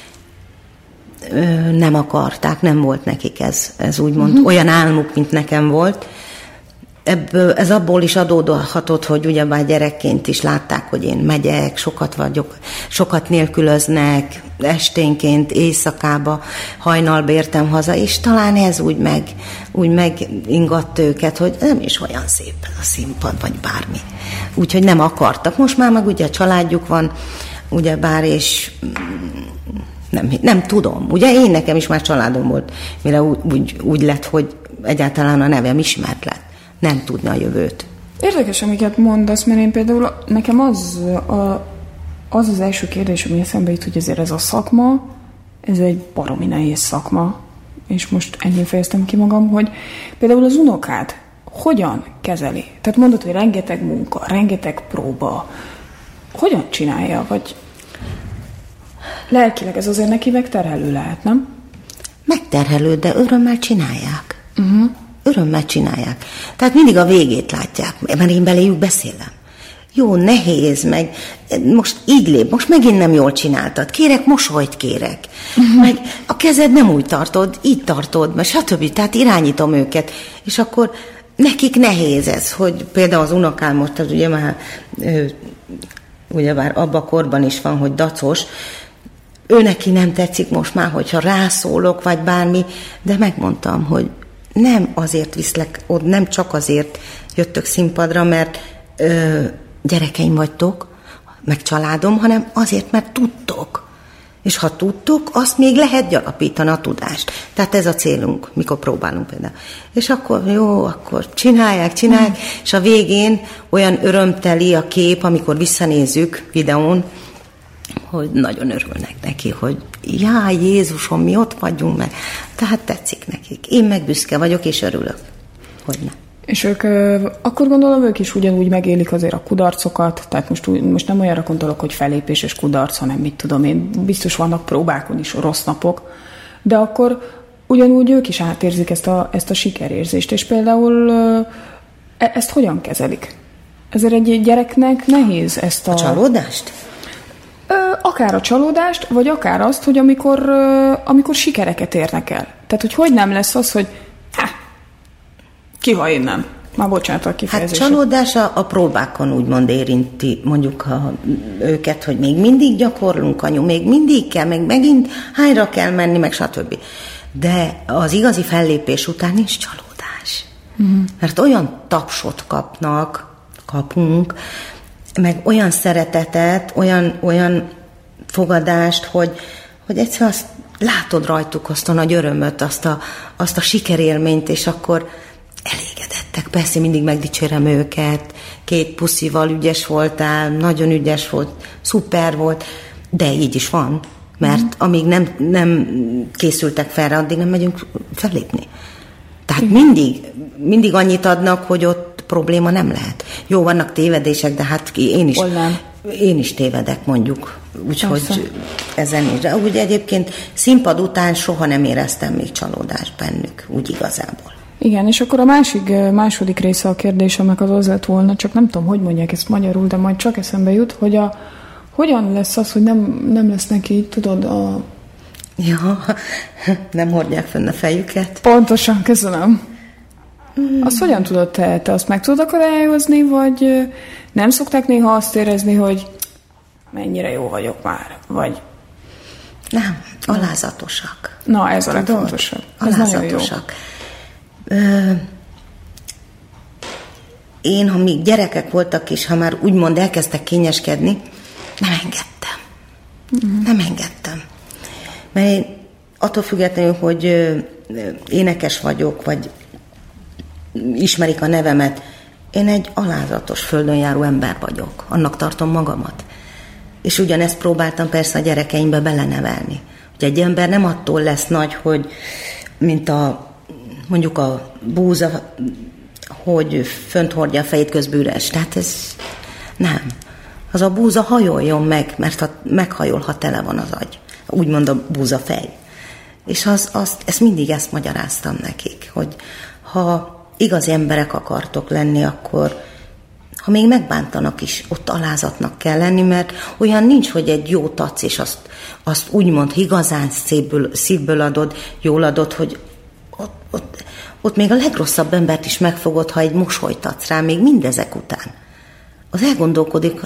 Ö, nem akarták, nem volt nekik ez, ez úgymond uh-huh. olyan álmuk, mint nekem volt. Ebből, ez abból is adódhatott, hogy ugyebár gyerekként is látták, hogy én megyek, sokat vagyok, sokat nélkülöznek, esténként, éjszakába hajnalba értem haza, és talán ez úgy meg, úgy megingatt őket, hogy nem is olyan szép ez a színpad, vagy bármi. Úgyhogy nem akartak. Most már meg ugye a családjuk van, ugyebár, és nem, nem tudom. Ugye én nekem is már családom volt, mire úgy, úgy, úgy lett, hogy egyáltalán a nevem ismert lett. Nem tudna a jövőt. Érdekes, amiket mondasz, mert én például nekem az a, az, az első kérdés, ami eszembe jut, hogy ezért ez a szakma, ez egy baromi nehéz szakma, és most ennyi fejeztem ki magam, hogy például az unokád hogyan kezeli? Tehát mondod, hogy rengeteg munka, rengeteg próba. Hogyan csinálja? Vagy lelkileg ez azért neki megterhelő lehet, nem? Megterhelő, de örömmel csinálják. Uh-huh. Örömmel csinálják. Tehát mindig a végét látják, mert én beléjük beszélem. Jó, nehéz, meg most így lép, most megint nem jól csináltad. Kérek, mosolyt kérek. Uh-huh. Meg a kezed nem úgy tartod, így tartod, mert stb. Tehát irányítom őket. És akkor nekik nehéz ez, hogy például az unokám most, az ugye már, ugyebár abba a korban is van, hogy dacos, ő neki nem tetszik most már, hogyha rászólok, vagy bármi, de megmondtam, hogy nem azért viszlek ott, nem csak azért jöttök színpadra, mert ö, gyerekeim vagytok, meg családom, hanem azért, mert tudtok. És ha tudtok, azt még lehet gyarapítani a tudást. Tehát ez a célunk, mikor próbálunk például. És akkor jó, akkor csinálják, csinálják, mm. és a végén olyan örömteli a kép, amikor visszanézzük videón, hogy nagyon örülnek neki, hogy jaj, Jézusom, mi ott vagyunk meg. Tehát tetszik nekik. Én meg büszke vagyok, és örülök, hogy nem. És ők, akkor gondolom, ők is ugyanúgy megélik azért a kudarcokat, tehát most, most nem olyanra gondolok, hogy fellépés és kudarc, hanem mit tudom én, biztos vannak próbákon is rossz napok, de akkor ugyanúgy ők is átérzik ezt a, ezt a sikerérzést, és például e, ezt hogyan kezelik? Ezért egy gyereknek nehéz ezt a... A csalódást? Akár a csalódást, vagy akár azt, hogy amikor, amikor sikereket érnek el. Tehát, hogy hogy nem lesz az, hogy há, ki, ha én nem. Már bocsánat a kifejezését. Hát csalódása a próbákon úgymond érinti mondjuk a, őket, hogy még mindig gyakorlunk, anyu, még mindig kell, meg megint hányra kell menni, meg stb. De az igazi fellépés után nincs csalódás. Uh-huh. Mert olyan tapsot kapnak, kapunk, meg olyan szeretetet, olyan, olyan fogadást, hogy, hogy egyszer azt látod rajtuk azt a nagy örömöt, azt a, azt a sikerélményt, és akkor elégedettek. Persze mindig megdicsérem őket, két puszival ügyes voltál, nagyon ügyes volt, szuper volt, de így is van, mert mm. amíg nem, nem készültek fel, addig nem megyünk fellépni. Tehát mm. mindig, mindig annyit adnak, hogy ott probléma nem lehet. Jó, vannak tévedések, de hát én is, én is tévedek mondjuk. Úgyhogy ezen is. De úgy egyébként színpad után soha nem éreztem még csalódást bennük, úgy igazából. Igen, és akkor a másik, második része a kérdésemnek az az lett volna, csak nem tudom, hogy mondják ezt magyarul, de majd csak eszembe jut, hogy a, hogyan lesz az, hogy nem, nem lesz neki, tudod, a... Ja, nem hordják fenn a fejüket. Pontosan, köszönöm. Mm. Azt hogyan tudod te? Te azt meg tudod akadályozni, vagy nem szokták néha azt érezni, hogy mennyire jó vagyok már, vagy... Nem, alázatosak. Na, ez a legfontosabb. Alázatosak. Ö, én, ha még gyerekek voltak, és ha már úgymond elkezdtek kényeskedni, nem engedtem. Uh-huh. Nem engedtem. Mert én attól függetlenül, hogy ö, énekes vagyok, vagy ismerik a nevemet, én egy alázatos, földön járó ember vagyok. Annak tartom magamat. És ugyanezt próbáltam persze a gyerekeimbe belenevelni. Hogy egy ember nem attól lesz nagy, hogy mint a mondjuk a búza, hogy fönt hordja a fejét közben üres. Tehát ez nem. Az a búza hajoljon meg, mert ha meghajol, ha tele van az agy. Úgymond a búza fej. És az, azt, ezt mindig ezt magyaráztam nekik, hogy ha igazi emberek akartok lenni, akkor ha még megbántanak is, ott alázatnak kell lenni, mert olyan nincs, hogy egy jót adsz, és azt, azt úgymond igazán szívből, szívből adod, jól adod, hogy Ott, ott, ott még a legrosszabb embert is megfogod, ha egy mosolyt adsz rá, még mindezek után. Az elgondolkodik,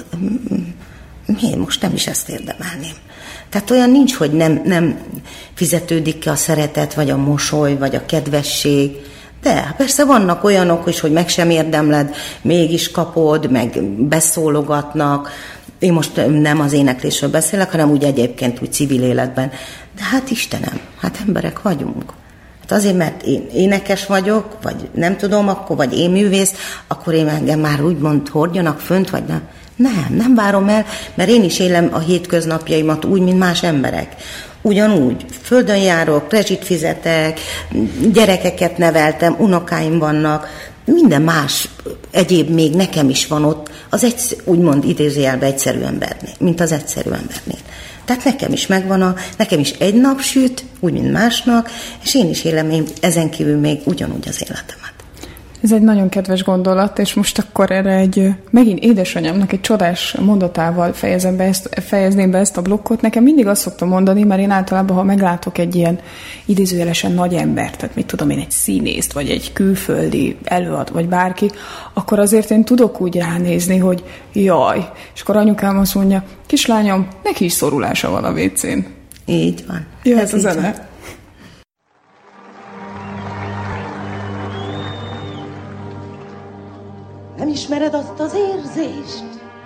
miért most nem is ezt érdemelném. Tehát olyan nincs, hogy nem, nem fizetődik ki a szeretet, vagy a mosoly, vagy a kedvesség. De persze vannak olyanok is, hogy meg sem érdemled, mégis kapod, meg beszólogatnak. Én most nem az éneklésről beszélek, hanem úgy egyébként úgy civil életben. De hát Istenem, hát emberek vagyunk. Azért, mert én énekes vagyok, vagy nem tudom, akkor, vagy én művész, akkor én engem már úgymond hordjanak fönt, vagy nem. Nem, nem várom el, mert én is élem a hétköznapjaimat úgy, mint más emberek. Ugyanúgy, földön járok, rezsit fizetek, gyerekeket neveltem, unokáim vannak, minden más egyéb még nekem is van ott, az egy, úgymond idézőjelben egyszerű embernél, mint az egyszerű embernél. Tehát nekem is megvan a, nekem is egy nap süt, úgy, mint másnak, és én is élem én ezen kívül még ugyanúgy az életemet. Ez egy nagyon kedves gondolat, és most akkor erre egy, megint édesanyámnak egy csodás mondatával fejezem be ezt, fejezném be ezt a blokkot. Nekem mindig azt szoktam mondani, mert én általában, ha meglátok egy ilyen idézőjelesen nagy embert, tehát mit tudom én, egy színészt, vagy egy külföldi előadó, vagy bárki, akkor azért én tudok úgy ránézni, hogy jaj, és akkor anyukám azt mondja, kislányom, neki is szorulása van a vécén. Így van. Jöhet a zene. Nem ismered azt az érzést,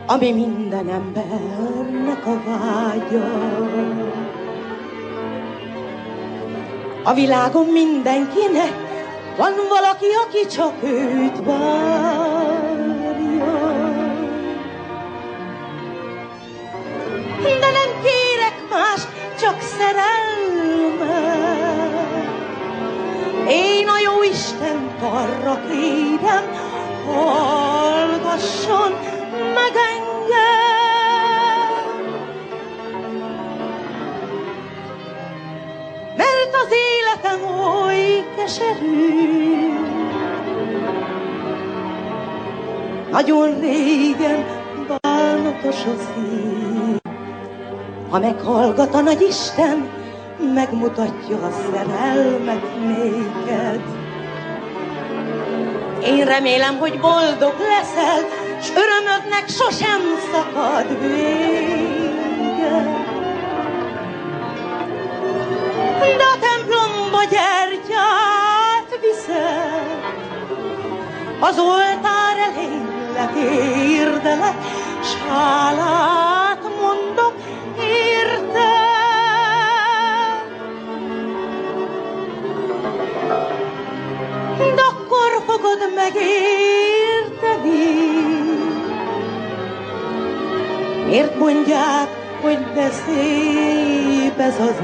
ami minden embernek a vágya. A világon mindenkinek van valaki, aki csak őt várja. De nem kérek más, csak szerelmet. Én a jó Istent arra kérem, hallgasson meg engem. Mert az életem oly keserű, nagyon régen bánatos a szív. Ha meghallgat a nagy Isten, megmutatja a szerelmet néked. Én remélem, hogy boldog leszel, s örömödnek sosem szakad vége. De a templomba gyertyát viszed, az oltár elé letérdelek, s hálát mondok érte. De akkor fogod megérteni, miért mondják, hogy de szép ez az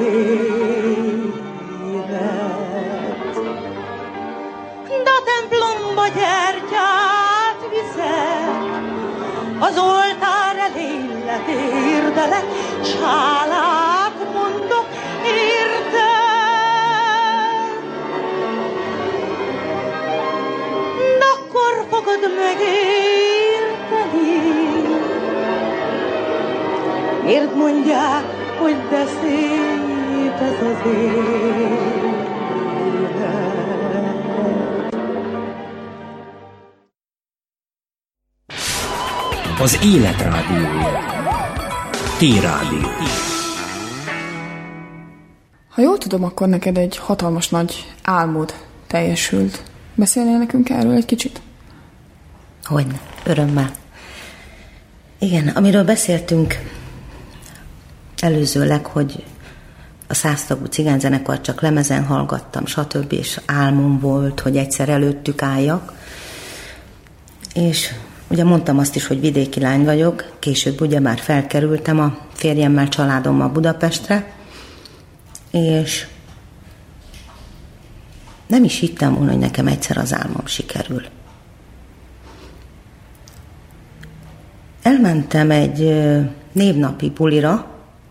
élet. De a templomba gyertyát viszed, az oltár elé letérdelek, s hálát mondok érte. De akkor fogod megérteni, miért mondják, hogy de szép ez az élet. Az Élet Rádiója. T-Rádió. Ha jól tudom, akkor neked egy hatalmas nagy álmod teljesült. Beszélnél nekünk erről egy kicsit? Hogyne, örömmel. Igen, amiről beszéltünk előzőleg, hogy a száztagú cigányzenekart csak lemezen hallgattam, stb. És álmom volt, hogy egyszer előttük álljak. És ugye mondtam azt is, hogy vidéki lány vagyok, később ugye már felkerültem a férjemmel, családommal Budapestre, és nem is hittem volna, hogy nekem egyszer az álmom sikerül. Elmentem egy névnapi bulira,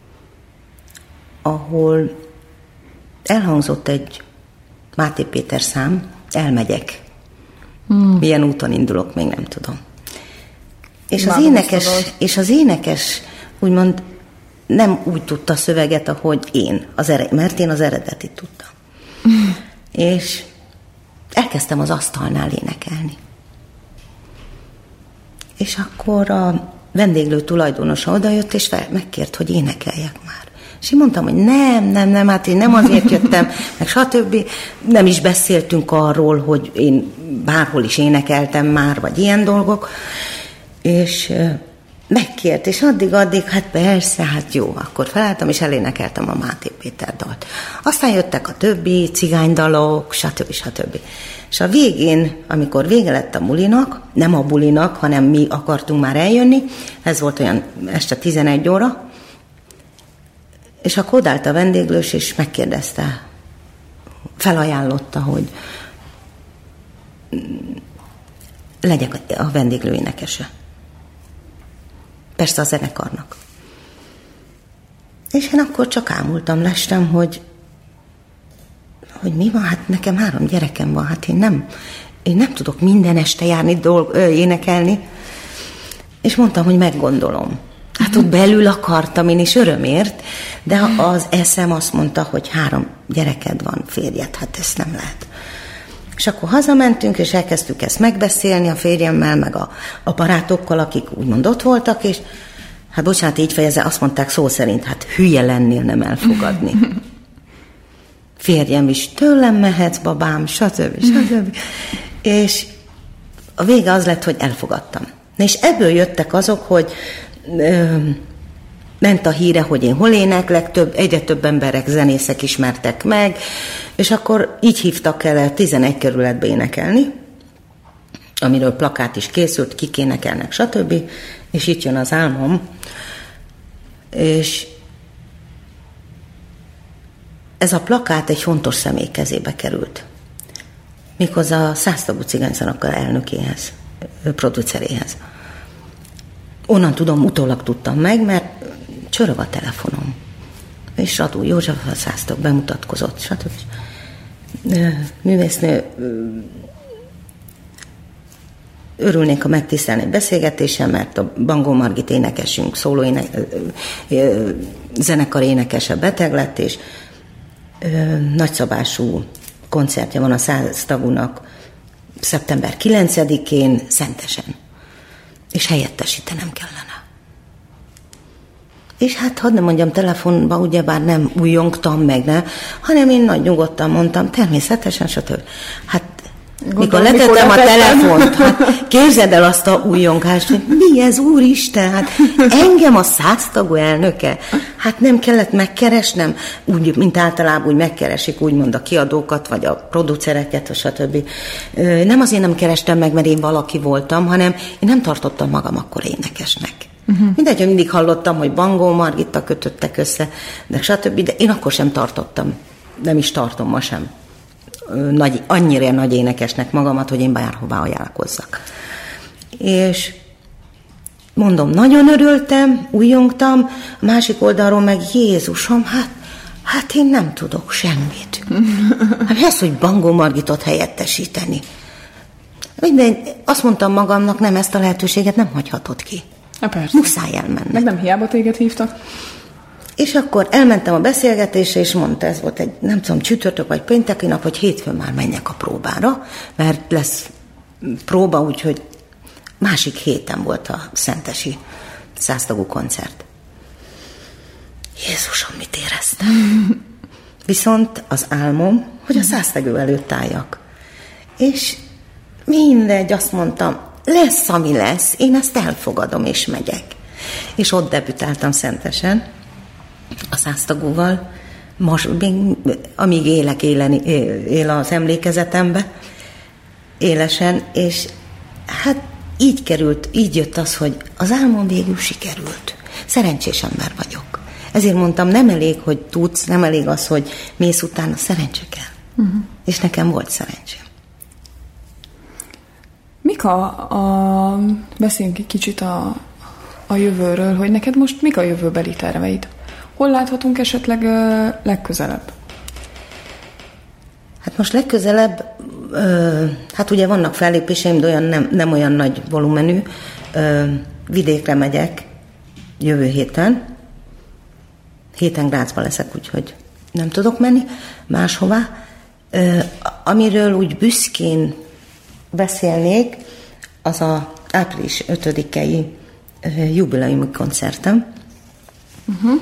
ahol elhangzott egy Máté Péter szám, elmegyek. Hmm. Milyen úton indulok, még nem tudom. És az, énekes, és az énekes úgymond nem úgy tudta a szöveget, ahogy én, az ered, mert én az eredetit tudtam. Mm. És elkezdtem az asztalnál énekelni. És akkor a vendéglő tulajdonosa odajött, és fel, megkért, hogy énekeljek már. És én mondtam, hogy nem, nem, nem, hát én nem azért jöttem, meg stb. Nem is beszéltünk arról, hogy én bárhol is énekeltem már, vagy ilyen dolgok. És megkért, és addig-addig, hát persze, hát jó, akkor felálltam, és elénekeltem a Máté Péter dalt. Aztán jöttek a többi cigánydalok, stb. stb. És a végén, amikor vége lett a bulinak, nem a bulinak, hanem mi akartunk már eljönni, ez volt olyan este tizenegy óra, és akkor odállt a vendéglős, és megkérdezte, felajánlotta, hogy legyek a vendéglő énekese. Persze a zenekarnak. És én akkor csak ámultam, lestem, hogy hogy mi van, hát nekem három gyerekem van, hát én nem, én nem tudok minden este járni, dolg, ö, énekelni. És mondtam, hogy meggondolom. Hát ott belül akartam én is örömért, de az eszem azt mondta, hogy három gyereked van, férjed, hát ezt nem lehet. És akkor hazamentünk, és elkezdtük ezt megbeszélni a férjemmel, meg a, a barátokkal, akik úgymond ott voltak, és hát bocsánat, így fejezze, azt mondták szó szerint, hát hülye lennél nem elfogadni. Férjem is, tőlem mehetsz, babám, stb. stb. És a vége az lett, hogy elfogadtam. Na és ebből jöttek azok, hogy ö, ment a híre, hogy én hol éneklek, több, egyre több emberek, zenészek ismertek meg, és akkor így hívtak el tizenegy kerületbe énekelni, amiről plakát is készült, kik énekelnek, stb. És itt jön az álmom, és ez a plakát egy fontos személy kezébe került. Méghozzá a Száztagú Cigányzenekar elnökéhez, produceréhez. Onnan tudom, utólag tudtam meg, mert csörög a telefonom. És Radó József a Száztag bemutatkozott, stb. Művésznő, örülnék, ha megtisztelni egy beszélgetésen, mert a Bangó Margit énekesünk, szóló ének, zenekar énekese beteg lett, és nagyszabású koncertje van a Száztagúnak szeptember kilencedikén Szentesen. És helyettesítenem kellene. És hát hadd ne mondjam, telefonban ugyebár nem újjongtam meg, ne, hanem én nagy nyugodtan mondtam, természetesen, stb. Hát Gondolom, mikor letettem a telefont, hát képzeld el azt a újjongást, hogy mi ez, úristen, hát engem a Száztagú elnöke, hát nem kellett megkeresnem, úgy, mint általában úgy megkeresik, úgymond a kiadókat, vagy a producereket, stb. Nem azért nem kerestem meg, mert én valaki voltam, hanem én nem tartottam magam akkor énekesnek. Uh-huh. Mindegy, hogy mindig hallottam, hogy Bangó Margittal kötöttek össze, de stb., de én akkor sem tartottam, nem is tartom ma sem. Nagy, annyira nagy énekesnek magamat, hogy én bárhová ajánlkozzak. És mondom, nagyon örültem, újjongtam, a másik oldalról meg Jézusom, hát, hát én nem tudok semmit. Hát ez, hogy Bangó Margitot helyettesíteni. Minden, azt mondtam magamnak, nem, ezt a lehetőséget nem hagyhatod ki. Na persze. Muszáj elmenni. Meg nem hiába téged hívtak. És akkor elmentem a beszélgetésre, és mondta, ez volt egy, nem tudom, csütörtök vagy pénteki nap, hogy hétfőn már menjek a próbára, mert lesz próba, úgyhogy másik héten volt a szentesi Száztagú koncert. Jézusom, mit éreztem? Viszont az álmom, hogy a Száztagú előtt álljak. És mindegy, azt mondtam, lesz, ami lesz, én ezt elfogadom, és megyek. És ott debütáltam Szentesen, a Száztagúval, most, amíg élek, élen, él az emlékezetembe, élesen, és hát így került, így jött az, hogy az álmom végül sikerült. Szerencsés ember vagyok. Ezért mondtam, nem elég, hogy tudsz, nem elég az, hogy mész utána, szerencse kell. Uh-huh. És nekem volt szerencsém. Mik a, a beszéljünk egy kicsit a, a jövőről, hogy neked most mik a jövőbeli terveid? Hol láthatunk esetleg uh, legközelebb? Hát most legközelebb, uh, hát ugye vannak fellépéseim, de olyan nem, nem olyan nagy volumenű. Uh, vidékre megyek jövő héten. Héten Grácsban leszek, úgyhogy nem tudok menni máshová. Uh, amiről úgy büszkén beszélnék, az az április ötödikei uh, jubileumi koncertem. Uh-huh.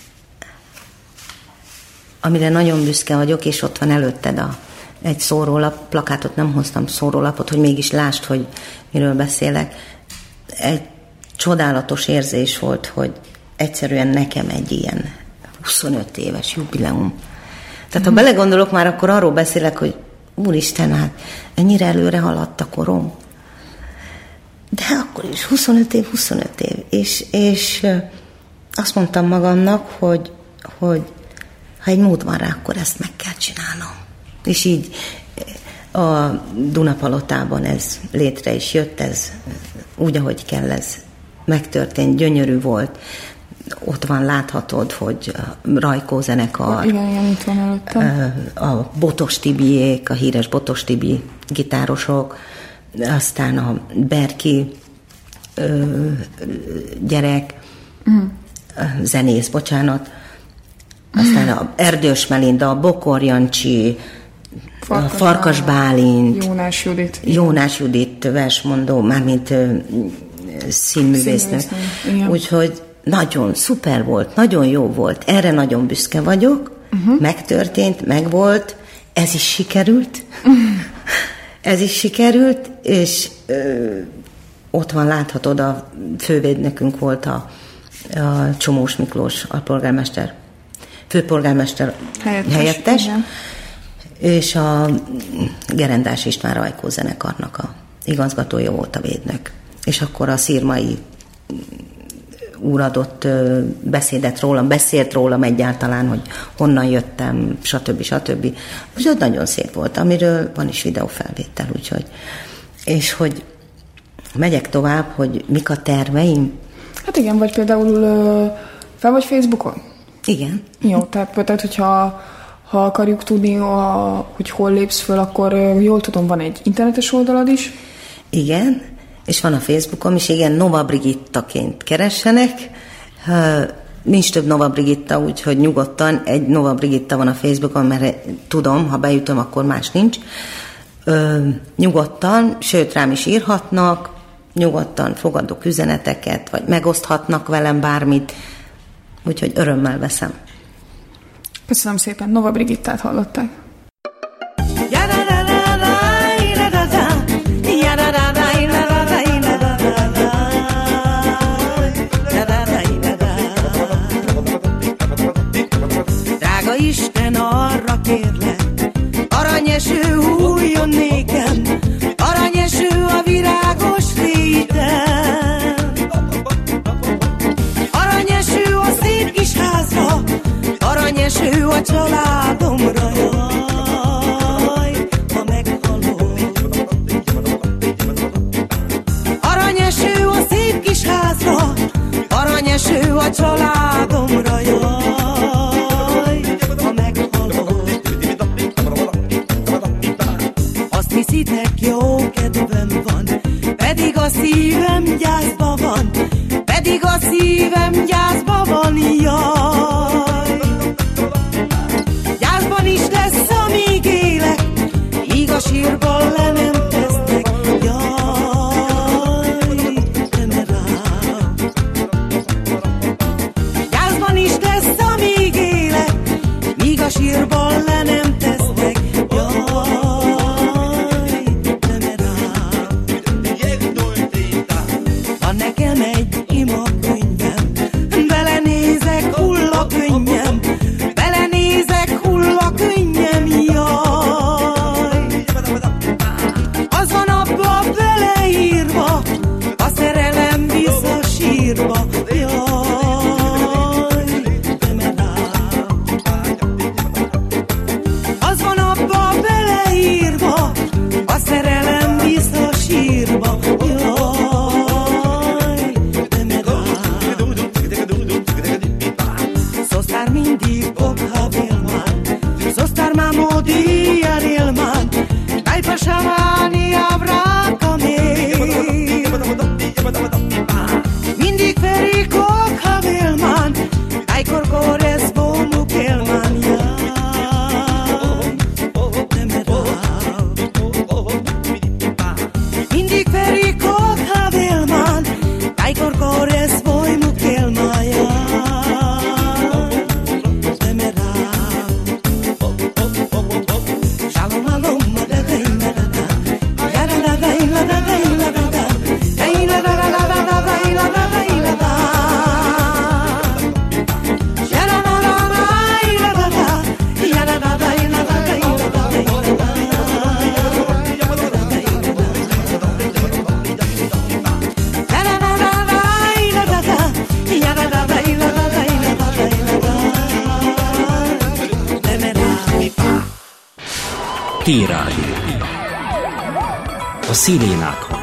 Amire nagyon büszke vagyok, és ott van előtted a, egy szórólap, plakátot nem hoztam, szórólapot, hogy mégis lásd, hogy miről beszélek. Egy csodálatos érzés volt, hogy egyszerűen nekem egy ilyen huszonöt éves jubileum. Tehát ha belegondolok már, akkor arról beszélek, hogy úristen, hát ennyire előre haladt a korom. De akkor is huszonöt év, huszonöt év. És, és azt mondtam magamnak, hogy, hogy ha egy mód van rá, akkor ezt meg kell csinálnom. És így a Dunapalotában ez létre is jött, ez úgy, ahogy kell, ez megtörtént, gyönyörű volt. Ott van, láthatod, hogy a Rajkó zenekar, igen, igen, itt van előttem. A Botos Tibiék, a híres Botos Tibi gitárosok, aztán a Berki ö, gyerek, mm. zenész, bocsánat, aztán a Erdős Melinda, a Bokor Jancsi, Farkas, Farkas Bálint, Jónás Judit, Jónás Judit versmondó, mármint színművésznő. Úgyhogy nagyon szuper volt, nagyon jó volt, erre nagyon büszke vagyok, uh-huh. megtörtént, megvolt, ez is sikerült, uh-huh. ez is sikerült, és ö, ott van, láthatod, a fővédnökünk volt a, a Csomós Miklós, a polgármester, főpolgármester helyettes, helyettes és a Gerendás István Rajkó zenekarnak a igazgatója volt a védnök. És akkor a Szirmai úr adott beszédet rólam, beszélt rólam egyáltalán, hogy honnan jöttem, stb. stb. És az nagyon szép volt, amiről van is videófelvétel, úgyhogy. És hogy megyek tovább, hogy mik a terveim? Hát igen, vagy például fel vagy Facebookon? Igen. Jó, tehát például, hogyha ha akarjuk tudni, a, hogy hol lépsz föl, akkor jól tudom, van egy internetes oldalad is. Igen, és van a Facebookom is, igen, Nova Brigittaként keressenek. Nincs több Nova Brigitta, úgyhogy nyugodtan egy Nova Brigitta van a Facebookon, mert tudom, ha beütöm, akkor más nincs. Ö, nyugodtan, sőt rám is írhatnak, nyugodtan fogadok üzeneteket, vagy megoszthatnak velem bármit, úgyhogy örömmel veszem. Köszönöm szépen, Nova Brigittát hallották. Drága Isten, arra kérlek, aranyeső hulljon nékem, aranyeső a virágos réten. Aranyeső a szép kis házra, aranyeső a családomra, jaj, ha meghalok. Aranyeső a szép kis házra, aranyeső a családomra, jaj, ha meghalok. Azt hiszitek, jó kedvem van, pedig a szívem gyászba van, pedig a szívem gyászba van, jaj. Gyászban is lesz, amíg élek, míg a sírban le nem tesznek, jaj, nem rám. Gyászban is lesz, amíg élek, míg a sírban le nem tesznek, jaj, nem rám. Van nekem egy imakönyvem, belenézek, hull a könnyem, belenézek, hull a könnyem, jaj. Az van abba beleírva, a szerelem visz a sírba, jaj, nem rám. Az van abba beleírva, a szerelem visz a sírba, jaj, nem rám. Zostar mindig Bogha Vilman, zostar mamo dia Rilman, daj pasamani avrakame. Mindig verik Bogha Vilman, daj korkores bomu kelman, jaj, nem rám. Mindig verik Bogha Vilman, daj korkores bomu kelman, jaj. T-Rádió. A szirénák